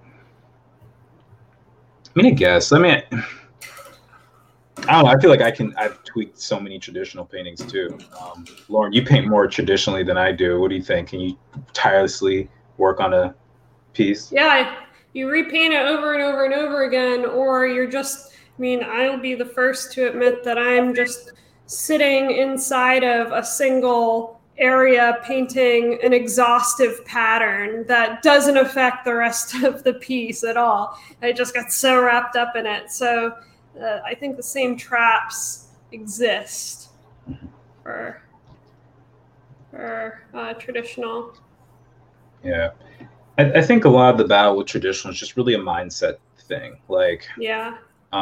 I mean, I guess. I don't know. I feel like I've tweaked so many traditional paintings too. Lauren, you paint more traditionally than I do. What do you think? Can you tirelessly work on a piece? Yeah, you repaint it over and over and over again, or you're just, I'll be the first to admit that I'm just sitting inside of a single area painting an exhaustive pattern that doesn't affect the rest of the piece at all. I just got so wrapped up in it. So I think the same traps exist for traditional. Yeah. I think a lot of the battle with traditional is just really a mindset thing. Yeah.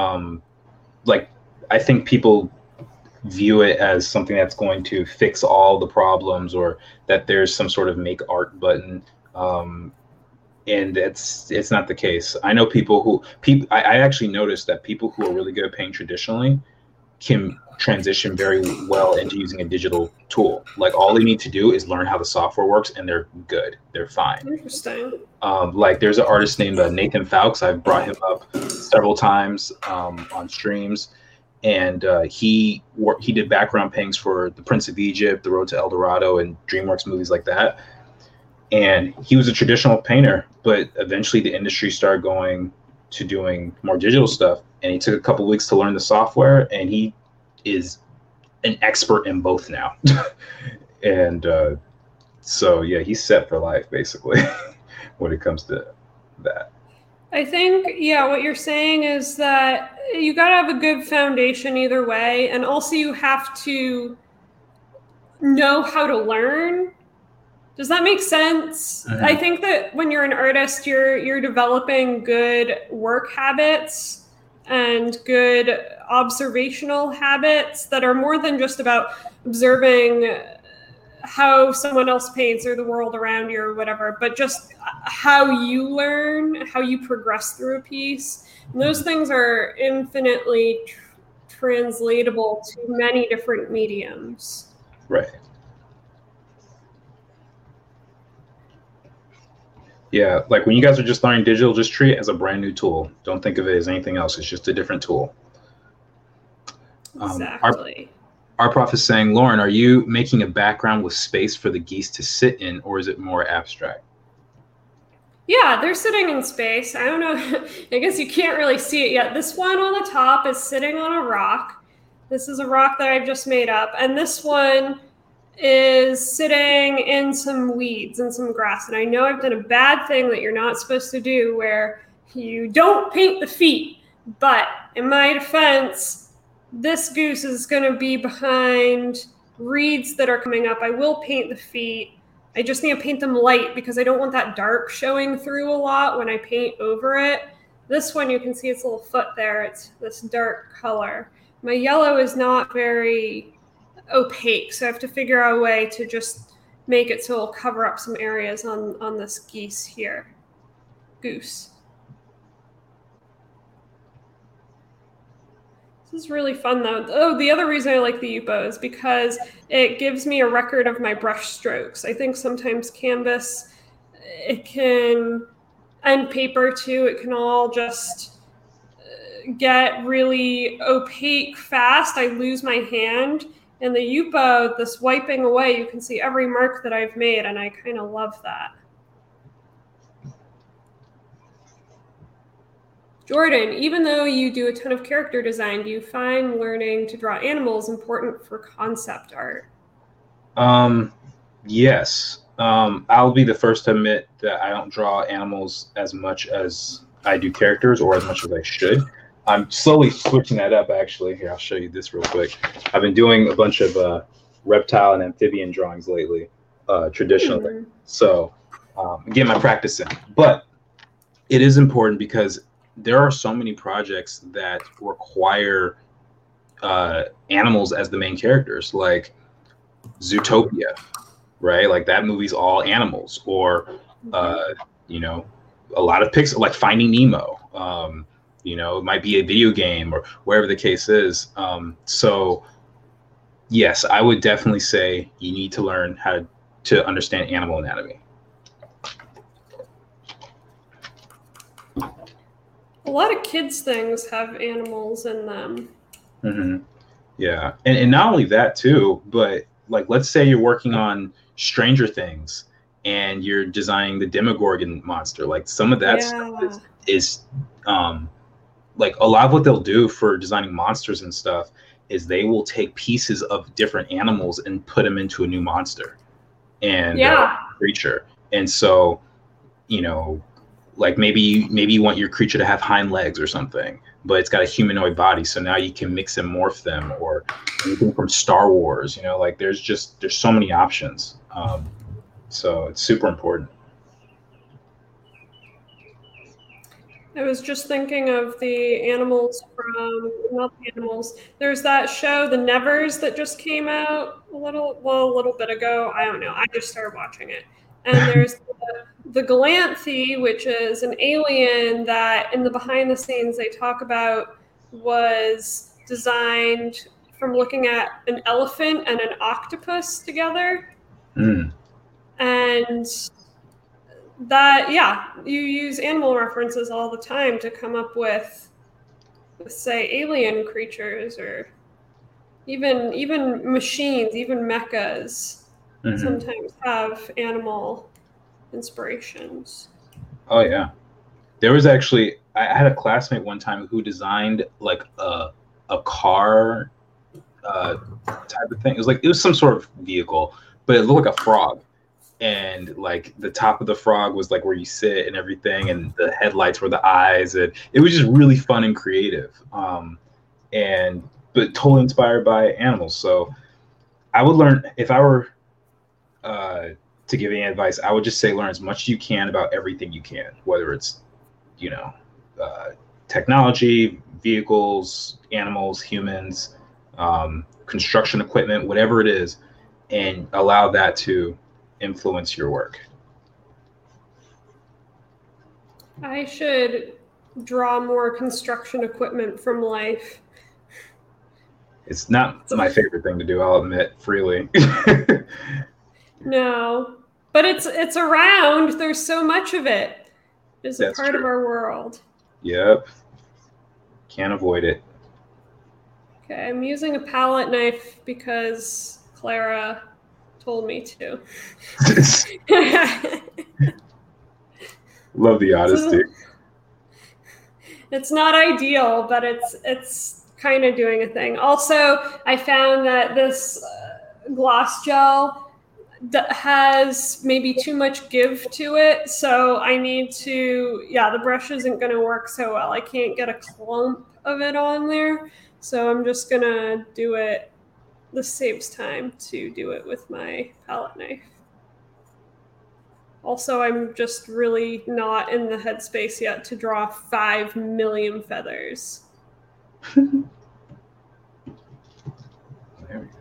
I think people view it as something that's going to fix all the problems, or that there's some sort of make art button. And it's not the case. I know I actually noticed that people who are really good at painting traditionally can transition very well into using a digital tool. Like, all they need to do is learn how the software works, and they're good. They're fine. Interesting. There's an artist named Nathan Fowkes. I've brought him up several times on streams, and he did background paintings for The Prince of Egypt, The Road to El Dorado, and DreamWorks movies like that. And he was a traditional painter, but eventually the industry started going to doing more digital stuff, and he took a couple weeks to learn the software, and he is an expert in both now. And so yeah, he's set for life basically when it comes to that. I think, what you're saying is that you got to have a good foundation either way, and also you have to know how to learn. Does that make sense? Mm-hmm. I think that when you're an artist, you're developing good work habits and good observational habits that are more than just about observing how someone else paints or the world around you or whatever, but just how you learn, how you progress through a piece. And those things are infinitely translatable to many different mediums. Right. Yeah, like when you guys are just learning digital, just treat it as a brand new tool. Don't think of it as anything else. It's just a different tool. Exactly. Our prof is saying, Lauren, are you making a background with space for the geese to sit in, or is it more abstract? Yeah, they're sitting in space. I don't know. I guess you can't really see it yet. This one on the top is sitting on a rock. This is a rock that I've just made up. And this one is sitting in some weeds and some grass. And I know I've done a bad thing that you're not supposed to do, where you don't paint the feet. But in my defense, this goose is going to be behind reeds that are coming up. I will paint the feet. I just need to paint them light because I don't want that dark showing through a lot when I paint over it. This one, you can see its little foot there. It's this dark color. My yellow is not very opaque, so I have to figure out a way to just make it so it'll cover up some areas on this goose. This is really fun, though. Oh, the other reason I like the Yupo is because it gives me a record of my brush strokes. I think sometimes canvas, it can, and paper too, it can all just get really opaque fast. I lose my hand. And the Yupo, this wiping away, you can see every mark that I've made, and I kind of love that. Jordan, even though you do a ton of character design, do you find learning to draw animals important for concept art? Yes. I'll be the first to admit that I don't draw animals as much as I do characters, or as much as I should. I'm slowly switching that up, actually. Here, I'll show you this real quick. I've been doing a bunch of reptile and amphibian drawings lately, traditionally. Mm-hmm. So, get my practice in. But it is important because there are so many projects that require animals as the main characters, like Zootopia, right? Like that movie's all animals, or you know, a lot of Pixar, like Finding Nemo. You know, it might be a video game or wherever the case is. So yes, I would definitely say you need to learn how to understand animal anatomy. A lot of kids' things have animals in them. Mm-hmm. Yeah. And not only that too, but like, let's say you're working on Stranger Things and you're designing the Demogorgon monster. Like some of that stuff is like a lot of what they'll do for designing monsters and stuff is they will take pieces of different animals and put them into a new monster and creature. And so, you know, like maybe you want your creature to have hind legs or something, but it's got a humanoid body. So now you can mix and morph them, or anything from Star Wars, you know, like there's so many options. So it's super important. I was just thinking of the animals from, not the animals, there's that show, The Nevers, that just came out a little bit ago. I don't know. I just started watching it. And there's the Galanthe, which is an alien that in the behind the scenes they talk about was designed from looking at an elephant and an octopus together. Mm. And that, you use animal references all the time to come up with say, alien creatures, or even machines, even mechas. Mm-hmm. Sometimes have animal inspirations. Oh yeah, there was actually, I had a classmate one time who designed like a car type of thing. It was some sort of vehicle, but it looked like a frog, and like the top of the frog was like where you sit and everything, and the headlights were the eyes, and it was just really fun and creative, but totally inspired by animals. So I would learn, if I were to give any advice, I would just say learn as much as you can about everything you can, whether it's, technology, vehicles, animals, humans, construction equipment, whatever it is, and allow that to influence your work. I should draw more construction equipment from life. It's not my favorite thing to do, I'll admit freely. No, but it's around. There's so much of it. It's a part of our world. Yep. Can't avoid it. Okay, I'm using a palette knife because Clara told me to. Love the honesty. It's not ideal, but it's kind of doing a thing. Also, I found that this gloss gel that has maybe too much give to it, so I need to, the brush isn't going to work so well. I can't get a clump of it on there, so I'm just going to do it. This saves time to do it with my palette knife. Also, I'm just really not in the headspace yet to draw 5 million feathers. There we go.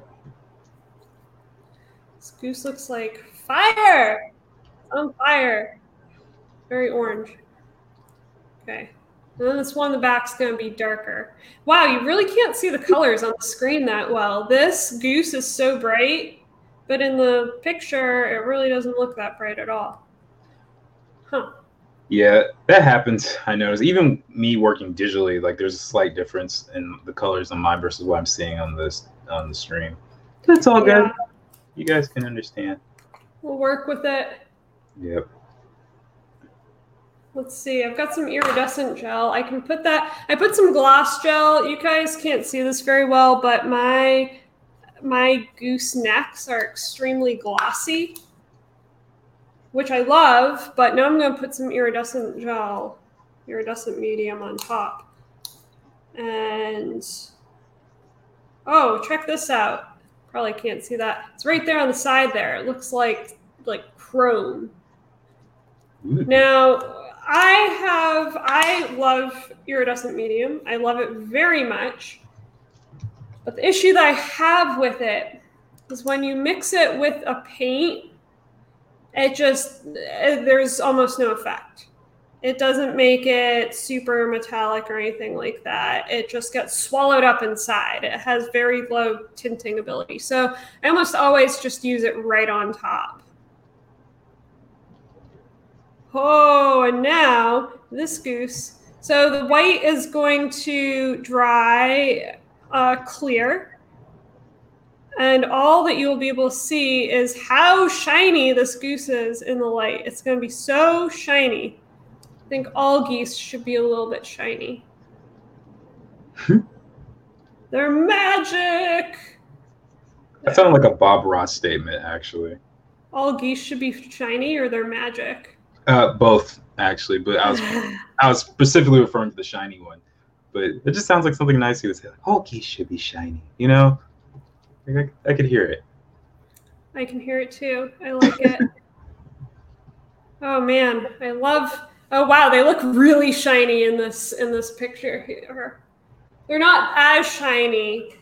This goose looks like fire! It's on fire. Very orange. Okay. And then this one in the back's going to be darker. Wow, you really can't see the colors on the screen that well. This goose is so bright, but in the picture, it really doesn't look that bright at all. Huh. Yeah, that happens. I noticed. Even me working digitally, like there's a slight difference in the colors on mine versus what I'm seeing on the stream. That's all good. You guys can understand. We'll work with it. Yep. Let's see. I've got some iridescent gel. I can put that. I put some gloss gel. You guys can't see this very well, but my goose necks are extremely glossy, which I love, but now I'm going to put some iridescent medium on top. And, oh, check this out. Probably can't see that. It's right there on the side there. It looks like chrome. Ooh. Now, I love iridescent medium. I love it very much. But the issue that I have with it is when you mix it with a paint, there's almost no effect. It doesn't make it super metallic or anything like that. It just gets swallowed up inside. It has very low tinting ability. So I almost always just use it right on top. Oh, and now this goose. So the white is going to dry clear. And all that you'll be able to see is how shiny this goose is in the light. It's going to be so shiny. I think all geese should be a little bit shiny. They're magic. That sounded like a Bob Ross statement, actually. All geese should be shiny, or they're magic? Both, actually. But I was specifically referring to the shiny one. But it just sounds like something nice you would say. Like, all geese should be shiny, you know? I could hear it. I can hear it too. I like it. Oh man, I love. Oh wow, they look really shiny in this picture here. They're not as shiny,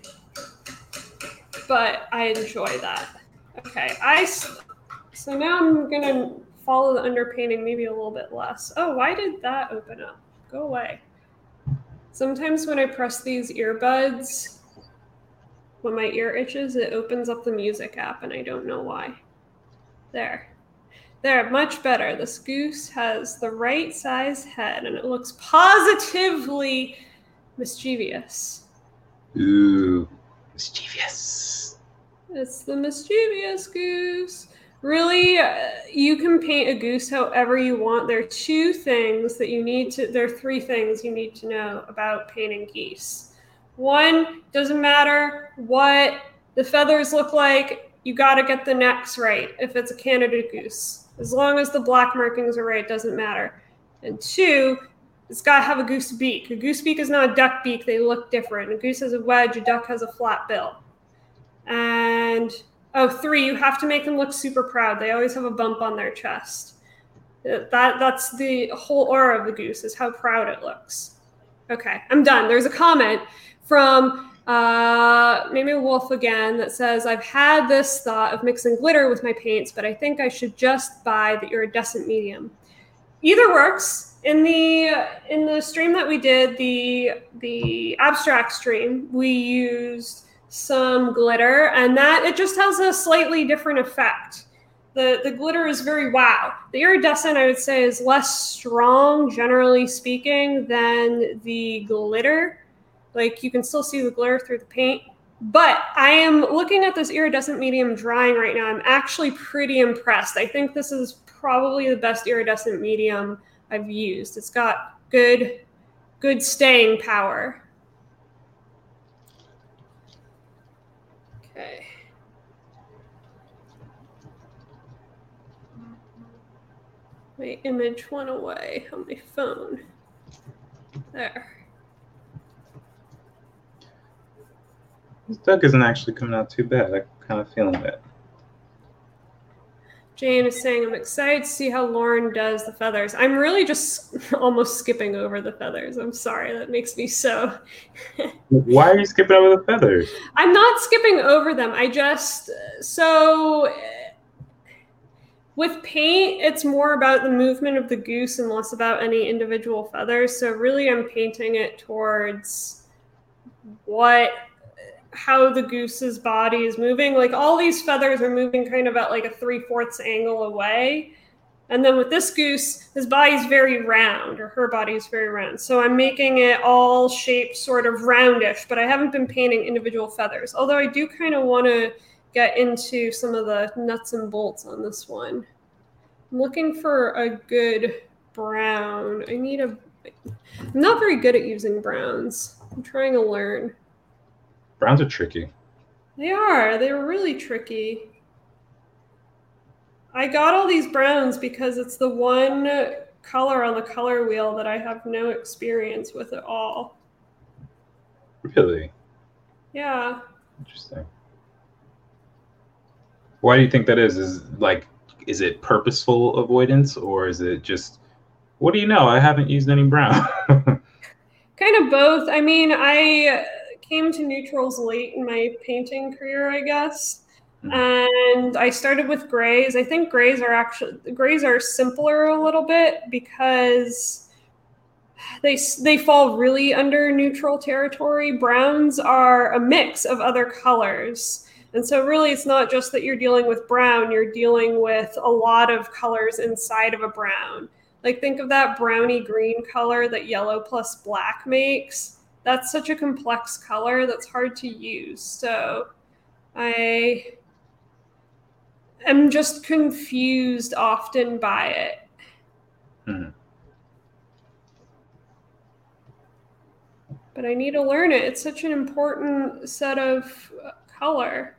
but I enjoy that. Okay, so now I'm gonna follow the underpainting maybe a little bit less. Oh, why did that open up? Go away. Sometimes when I press these earbuds, when my ear itches, it opens up the music app, and I don't know why. There, much better. This goose has the right size head, and it looks positively mischievous. Ooh, mischievous. It's the mischievous goose. Really, you can paint a goose however you want. There are three things you need to know about painting geese. One, doesn't matter what the feathers look like, you got to get the necks right if it's a Canada goose. As long as the black markings are right, it doesn't matter. And two, it's got to have a goose beak. A goose beak is not a duck beak. They look different. A goose has a wedge, a duck has a flat bill. And, three, you have to make them look super proud. They always have a bump on their chest. That's the whole aura of the goose, is how proud it looks. Okay, I'm done. There's a comment from maybe a wolf again that says, I've had this thought of mixing glitter with my paints, but I think I should just buy the iridescent medium. Either works. In the stream that we did, the abstract stream, we used some glitter, and that it just has a slightly different effect. The glitter is very wow. The iridescent, I would say, is less strong, generally speaking, than the glitter. Like you can still see the glare through the paint. But I am looking at this iridescent medium drying right now. I'm actually pretty impressed. I think this is probably the best iridescent medium I've used. It's got good staying power. Okay. My image went away on my phone. There. This duck isn't actually coming out too bad. I'm kind of feeling it. Jane is saying, I'm excited to see how Lauren does the feathers. I'm really just almost skipping over the feathers. I'm sorry. That makes me so... Why are you skipping over the feathers? I'm not skipping over them. I just... So... With paint, it's more about the movement of the goose and less about any individual feathers. So really I'm painting it towards how the goose's body is moving. Like all these feathers are moving kind of at like a 3/4 angle away. And then with this goose, his body's very round, or her body is very round. So I'm making it all shaped sort of roundish, but I haven't been painting individual feathers. Although I do kind of want to get into some of the nuts and bolts on this one. I'm looking for a good brown. I'm not very good at using browns. I'm trying to learn. Browns are tricky. They are. They're really tricky. I got all these browns because it's the one color on the color wheel that I have no experience with at all. Really? Yeah. Interesting. Why do you think that is? Is it purposeful avoidance, or is it just, what do you know? I haven't used any brown. Kind of both. I mean, I came to neutrals late in my painting career, I guess. And I started with grays. I think grays are simpler a little bit because they fall really under neutral territory. Browns are a mix of other colors. And so really it's not just that you're dealing with brown, you're dealing with a lot of colors inside of a brown. Like think of that browny green color that yellow plus black makes. That's such a complex color that's hard to use. So I am just confused often by it. Hmm. But I need to learn it. It's such an important set of color.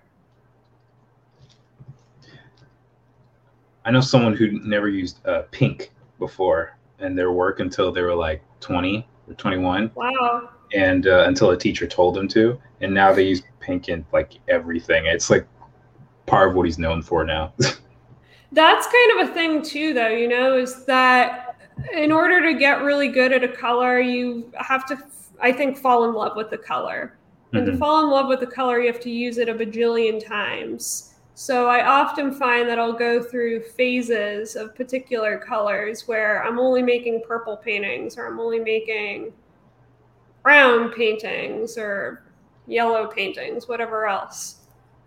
I know someone who never used pink before in their work until they were like 20 or 21. Wow. And until a teacher told them to. And now they use pink in like everything. It's like part of what he's known for now. That's kind of a thing too, though, is that in order to get really good at a color, you have to, I think, fall in love with the color. And to fall in love with the color, you have to use it a bajillion times. So I often find that I'll go through phases of particular colors where I'm only making purple paintings, or I'm only making brown paintings or yellow paintings, whatever else.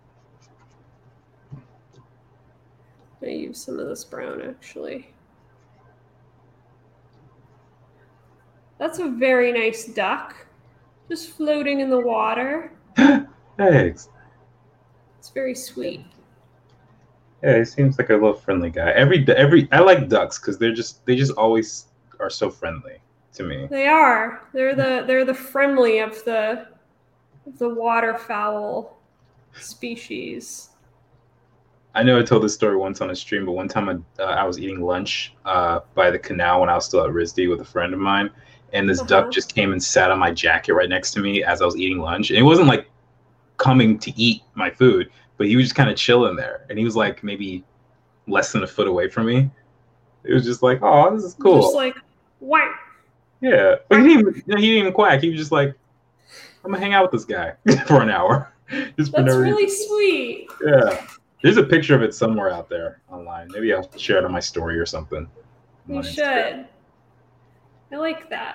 I use some of this brown, actually. That's a very nice duck, just floating in the water. Thanks. It's very sweet. Yeah, he seems like a little friendly guy. I like ducks because they just always are so friendly to me. They are. They're the friendly of the waterfowl species. I know I told this story once on a stream, but one time I was eating lunch by the canal when I was still at RISD with a friend of mine, and this duck just came and sat on my jacket right next to me as I was eating lunch. And it wasn't like coming to eat my food, but he was just kind of chilling there. And he was like maybe less than a foot away from me. It was just like, oh, this is cool. Just like, whack. Yeah, but he didn't even quack. He was just like, I'm gonna hang out with this guy for an hour. That's really sweet. Yeah. There's a picture of it somewhere out there online. Maybe I'll share it on my story or something. You should. I like that.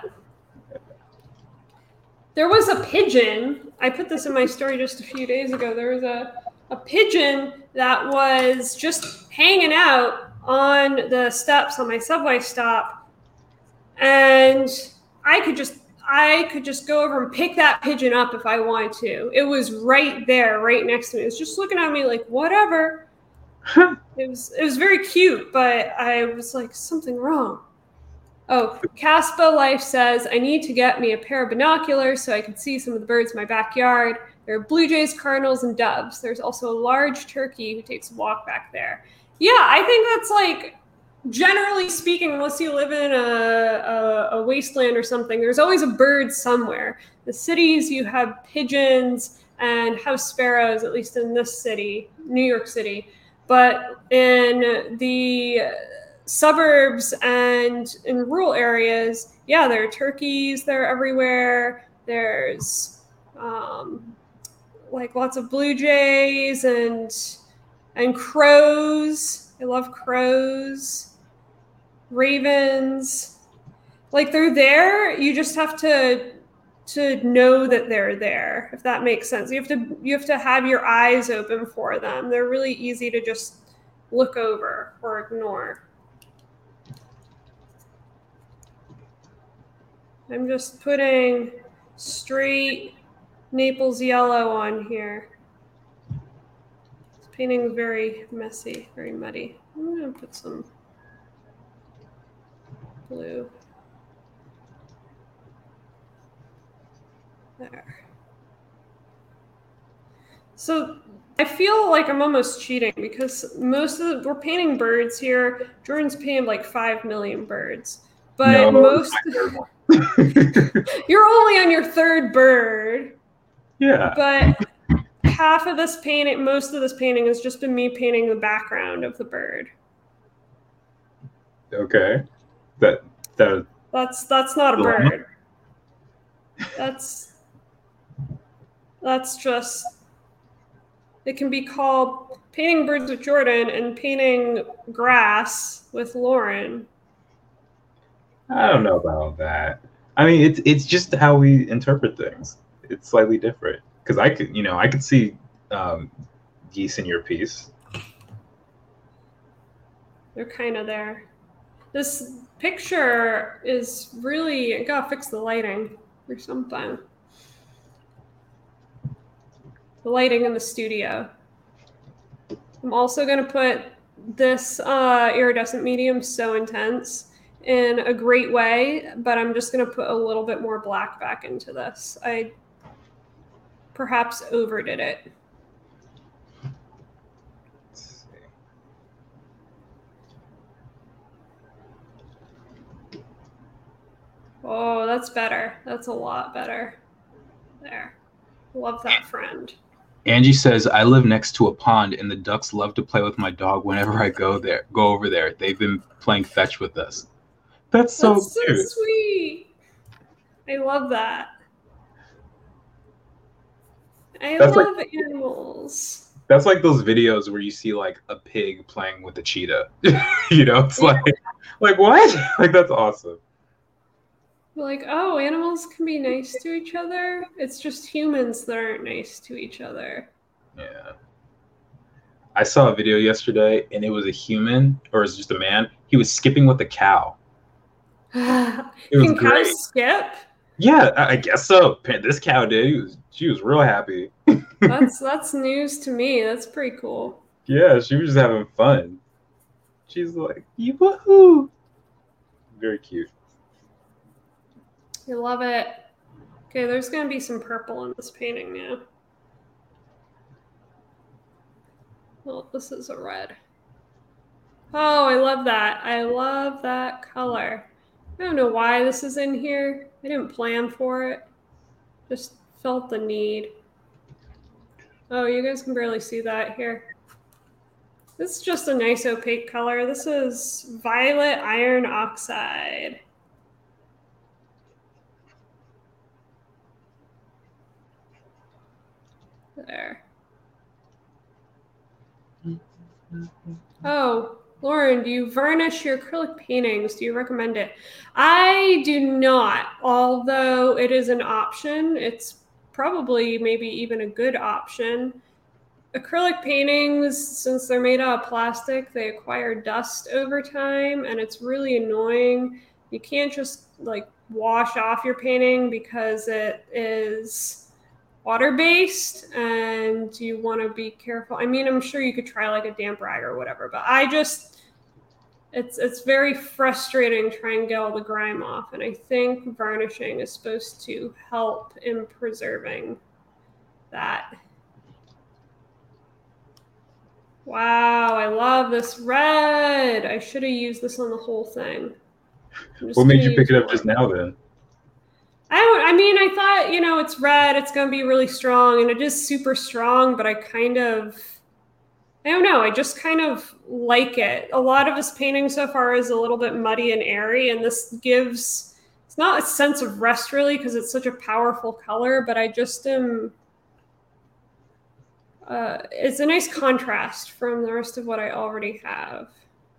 There was a pigeon. I put this in my story just a few days ago. There was a pigeon that was just hanging out on the steps on my subway stop. And I could just go over and pick that pigeon up if I wanted to. It was right there, right next to me. It was just looking at me like, whatever. It was very cute, but I was like, something wrong. Oh, Caspa Life says, I need to get me a pair of binoculars so I can see some of the birds in my backyard. There are blue jays, cardinals, and doves. There's also a large turkey who takes a walk back there. Yeah, I think that's like, generally speaking, unless you live in a wasteland or something, there's always a bird somewhere. The cities, you have pigeons and house sparrows, at least in this city, New York City. But in the suburbs and in rural areas, yeah, there are turkeys, they're everywhere. There's like lots of blue jays and crows. I love crows. Ravens. Like, they're there. You just have to know that they're there, if that makes sense. You have to have your eyes open for them. They're really easy to just look over or ignore. I'm just putting straight Naples yellow on here. This painting is very messy, very muddy. I'm going to put some blue. There. So I feel like I'm almost cheating because we're painting birds here. Jordan's painted like 5 million birds. But no, you're only on your third bird. Yeah. But half of this painting, most of this painting has just been me painting the background of the bird. Okay. That's not a bird. That's just, it can be called painting birds with Jordan and painting grass with Lauren. I don't know about that. I mean, it's just how we interpret things. It's slightly different because I could see geese in your piece. They're kind of there. This picture is really, I gotta fix the lighting or something. The lighting in the studio. I'm also gonna put this iridescent medium So Intense in a great way, but I'm just going to put a little bit more black back into this. I perhaps overdid it. Let's see. Oh, that's better. That's a lot better. There. Love that friend. Angie says, I live next to a pond and the ducks love to play with my dog whenever I go over there. They've been playing fetch with us. That's so sweet. I love that. I love animals. That's like those videos where you see like a pig playing with a cheetah. It's like what? Like, that's awesome. Like, oh, animals can be nice to each other. It's just humans that aren't nice to each other. Yeah. I saw a video yesterday and it was a human, or it was just a man. He was skipping with a cow. It was great. Cows skip? Yeah, I guess so. This cow did. She was real happy. That's news to me. That's pretty cool. Yeah, she was just having fun. She's like, woohoo! Very cute. I love it. Okay, there's going to be some purple in this painting now. Well, this is a red. Oh, I love that. I love that color. I don't know why this is in here. I didn't plan for it. Just felt the need. Oh, you guys can barely see that here. This is just a nice opaque color. This is violet iron oxide. There. Oh, Lauren, do you varnish your acrylic paintings? Do you recommend it? I do not, although it is an option. It's probably maybe even a good option. Acrylic paintings, since they're made out of plastic, they acquire dust over time, and it's really annoying. You can't just like wash off your painting because it is water-based and you want to be careful. I mean, I'm sure you could try like a damp rag or whatever, but it's very frustrating trying to get all the grime off, and I think varnishing is supposed to help in preserving that. Wow, I love this red. I should have used this on the whole thing. What made you pick it up just now then? I mean, I thought, it's red, it's going to be really strong, and it is super strong, but I don't know, I just kind of like it. A lot of his painting so far is a little bit muddy and airy, and this gives, it's not a sense of rest really because it's such a powerful color, but I just am, it's a nice contrast from the rest of what I already have.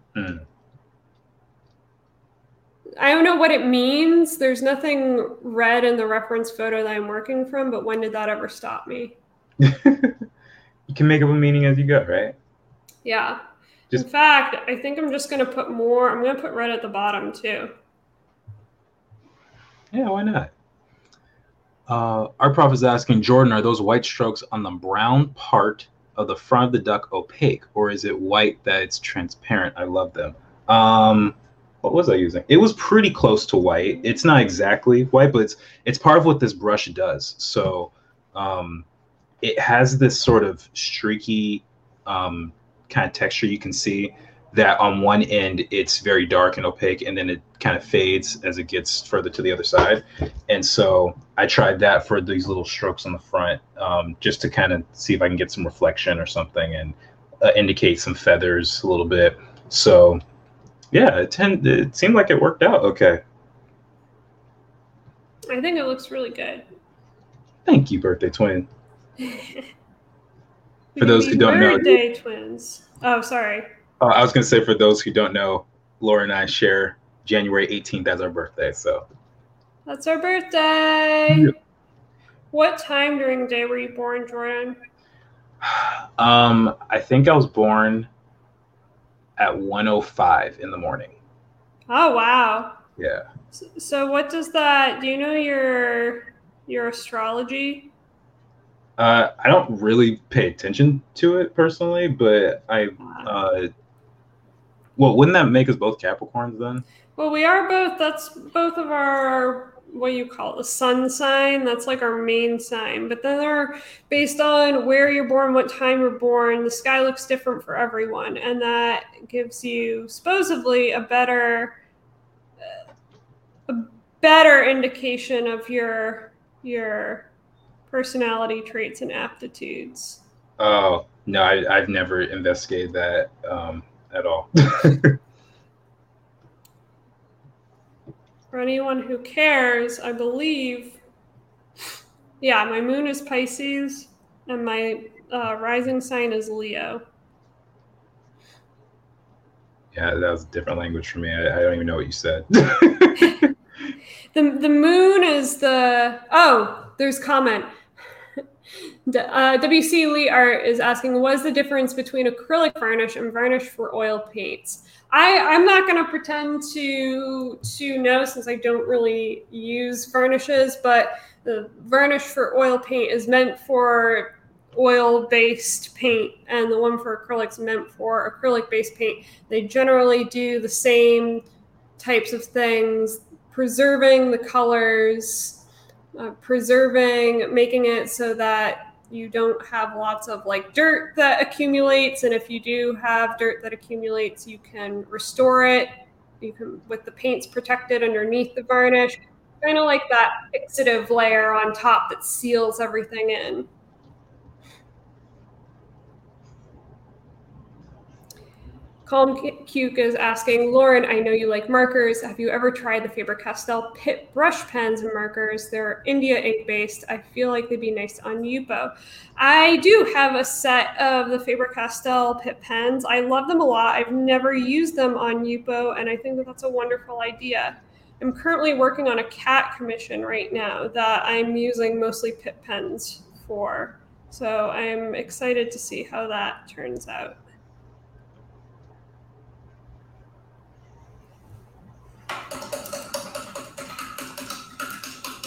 I don't know what it means. There's nothing red in the reference photo that I'm working from, but when did that ever stop me? You can make up a meaning as you go, right? Yeah. In fact, I think I'm just going to put more. I'm going to put red at the bottom too. Yeah, why not? Our prof is asking, Jordan, are those white strokes on the brown part of the front of the duck opaque, or is it white that it's transparent? I love them. What was I using? It was pretty close to white. It's not exactly white, but it's part of what this brush does. So it has this sort of streaky kind of texture. You can see that on one end it's very dark and opaque, and then it kind of fades as it gets further to the other side. And so I tried that for these little strokes on the front, just to kind of see if I can get some reflection or something and indicate some feathers a little bit. So yeah, it seemed like it worked out okay. I think it looks really good. Thank you, birthday twin. For those who don't know, birthday twins. Oh, sorry. I was going to say, for those who don't know, Laura and I share January 18th as our birthday. So that's our birthday. Yeah. What time during the day were you born, Jordan? I think I was born at 1:05 in the morning. Oh, wow. Yeah. So what does that, do you know your astrology? I don't really pay attention to it personally, but well, wouldn't that make us both Capricorns then? Well, we are both. That's both of our, what do you call it, the sun sign. That's like our main sign. But then they're based on where you're born, what time you're born. The sky looks different for everyone, and that gives you supposedly a better indication of your personality traits and aptitudes. Oh no, I've never investigated that at all. For anyone who cares, I believe, yeah, my moon is Pisces and my rising sign is Leo. Yeah, that was a different language for me. I don't even know what you said. The moon is there's comment. WC Lee Art is asking, what is the difference between acrylic varnish and varnish for oil paints? I'm not going to pretend to know, since I don't really use varnishes, but the varnish for oil paint is meant for oil-based paint, and the one for acrylic is meant for acrylic-based paint. They generally do the same types of things, preserving the colors, making it so that you don't have lots of like dirt that accumulates, and if you do have dirt that accumulates, you can restore it. You can, with the paints protected underneath the varnish, kind of like that fixative layer on top that seals everything in. Calm Cuke is asking, Lauren, I know you like markers. Have you ever tried the Faber-Castell Pitt brush pens and markers? They're India ink-based. I feel like they'd be nice on Yupo. I do have a set of the Faber-Castell Pitt pens. I love them a lot. I've never used them on Yupo, and I think that that's a wonderful idea. I'm currently working on a cat commission right now that I'm using mostly Pitt pens for. So I'm excited to see how that turns out.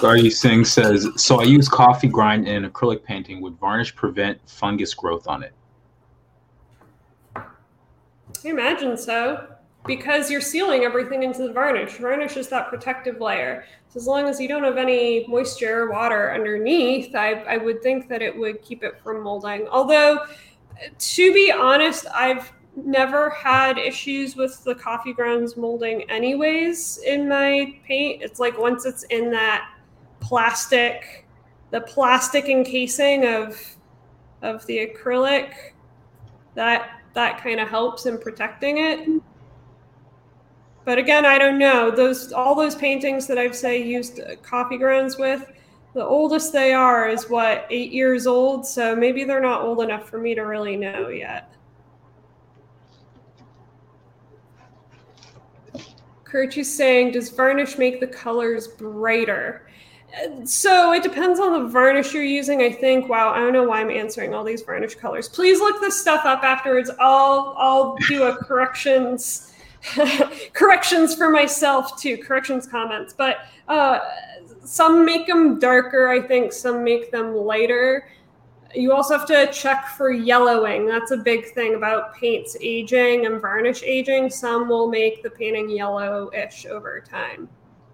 Gargi Singh says, so I use coffee grind in acrylic painting. Would varnish prevent fungus growth on it? I imagine so, because you're sealing everything into the varnish. Varnish is that protective layer. So as long as you don't have any moisture or water underneath, I would think that it would keep it from molding. Although, to be honest, I've never had issues with the coffee grounds molding anyways in my paint. It's like once it's in that plastic encasing of the acrylic, that kind of helps in protecting it. But again, I don't know. All those paintings that I've used coffee grounds with, the oldest they are is 8 years old. So maybe they're not old enough for me to really know yet. Kirchu's saying, does varnish make the colors brighter? So it depends on the varnish you're using, I think. Wow, I don't know why I'm answering all these varnish colors. Please look this stuff up afterwards. I'll do a corrections for myself too, corrections comments. But some make them darker, I think. Some make them lighter. You also have to check for yellowing. That's a big thing about paints aging and varnish aging. Some will make the painting yellowish over time.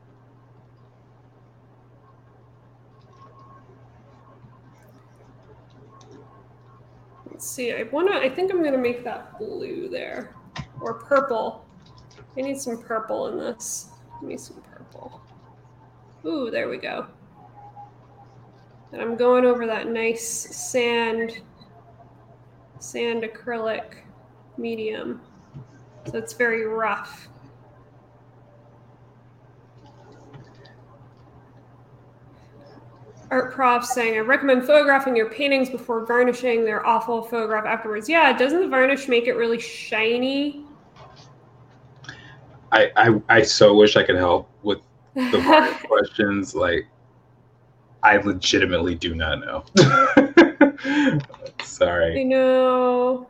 Let's see. I think I'm gonna make that blue there, or purple. I need some purple in this. Give me some purple. Ooh, there we go. And I'm going over that nice sand acrylic medium. So it's very rough. Art Prof saying, I recommend photographing your paintings before varnishing. They're awful photograph afterwards. Yeah, doesn't the varnish make it really shiny? I so wish I could help with the varnish questions. Like, I legitimately do not know. Sorry. I know.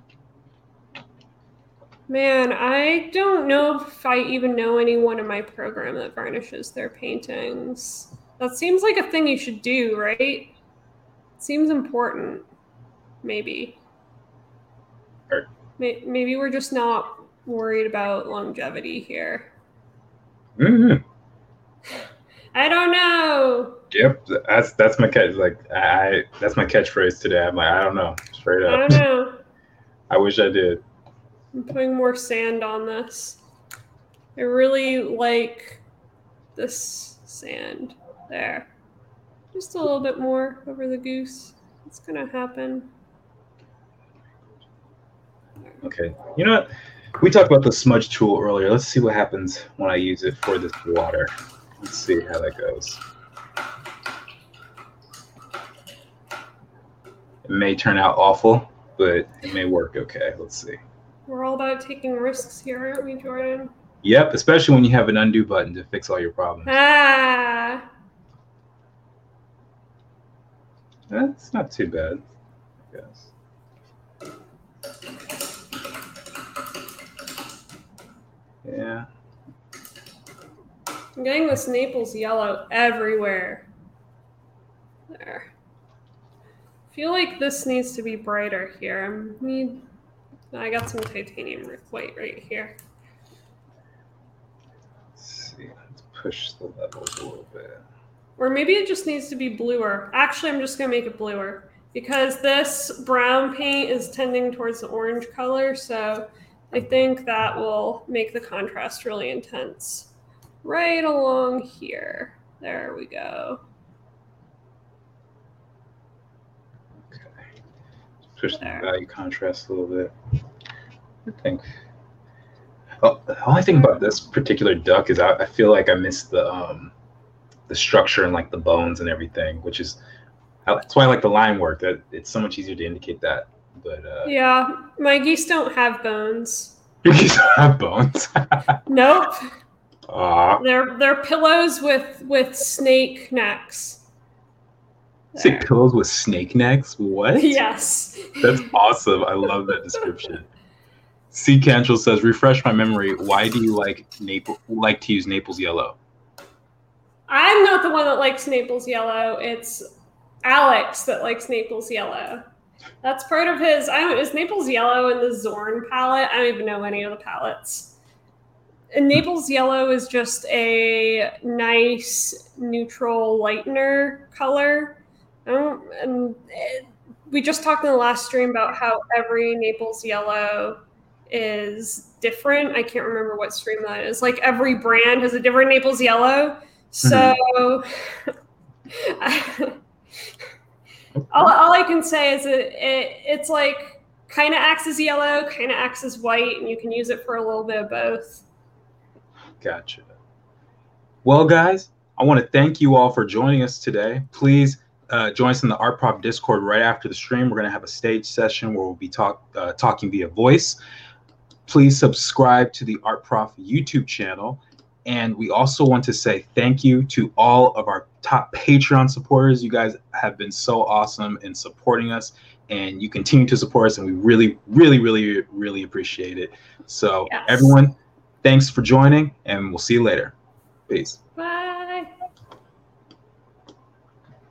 Man, I don't know if I even know anyone in my program that varnishes their paintings. That seems like a thing you should do, right? It seems important, maybe. Sure. Maybe we're just not worried about longevity here. Mm-hmm. I don't know. Yep, that's my catch. Like that's my catchphrase today. I'm like, I don't know, straight up. I don't know. I wish I did. I'm putting more sand on this. I really like this sand there. Just a little bit more over the goose. It's gonna happen. Okay, you know what? We talked about the smudge tool earlier. Let's see what happens when I use it for this water. Let's see how that goes. It may turn out awful, but it may work okay. Let's see. We're all about taking risks here, aren't we, Jordan? Yep, especially when you have an undo button to fix all your problems. Ah. That's not too bad, I guess. Yeah. I'm getting this Naples yellow everywhere. There. I feel like this needs to be brighter here. I got some titanium white right here. Let's see. Let's push the levels a little bit. Or maybe it just needs to be bluer. Actually, I'm just going to make it bluer because this brown paint is tending towards the orange color. So I think that will make the contrast really intense. Right along here. There we go. Okay. Push the value contrast a little bit. I think. Oh, the only thing about this particular duck is I feel like I missed the structure and like the bones and everything, which is that's why I like the line work. That it's so much easier to indicate that. But yeah, my geese don't have bones. Your geese don't have bones. Nope. Aww. They're pillows with snake necks. Say pillows with snake necks? What? Yes. That's awesome. I love that description. C. Cantrell says, refresh my memory. Why do you like to use Naples yellow? I'm not the one that likes Naples yellow. It's Alex that likes Naples yellow. That's part of his. Is Naples yellow in the Zorn palette? I don't even know any of the palettes. And Naples yellow is just a nice neutral lightener color. We just talked in the last stream about how every Naples yellow is different. I can't remember what stream that is. Like every brand has a different Naples yellow. So all I can say is it's like kind of acts as yellow, kind of acts as white, and you can use it for a little bit of both. Gotcha. Well, guys, I want to thank you all for joining us today. Please join us in the Art Prof Discord right after the stream. We're going to have a stage session where we'll be talking via voice. Please subscribe to the Art Prof YouTube channel. And we also want to say thank you to all of our top Patreon supporters. You guys have been so awesome in supporting us, and you continue to support us, and we really, really, really, really appreciate it. So yes. Everyone, thanks for joining, and we'll see you later. Peace. Bye.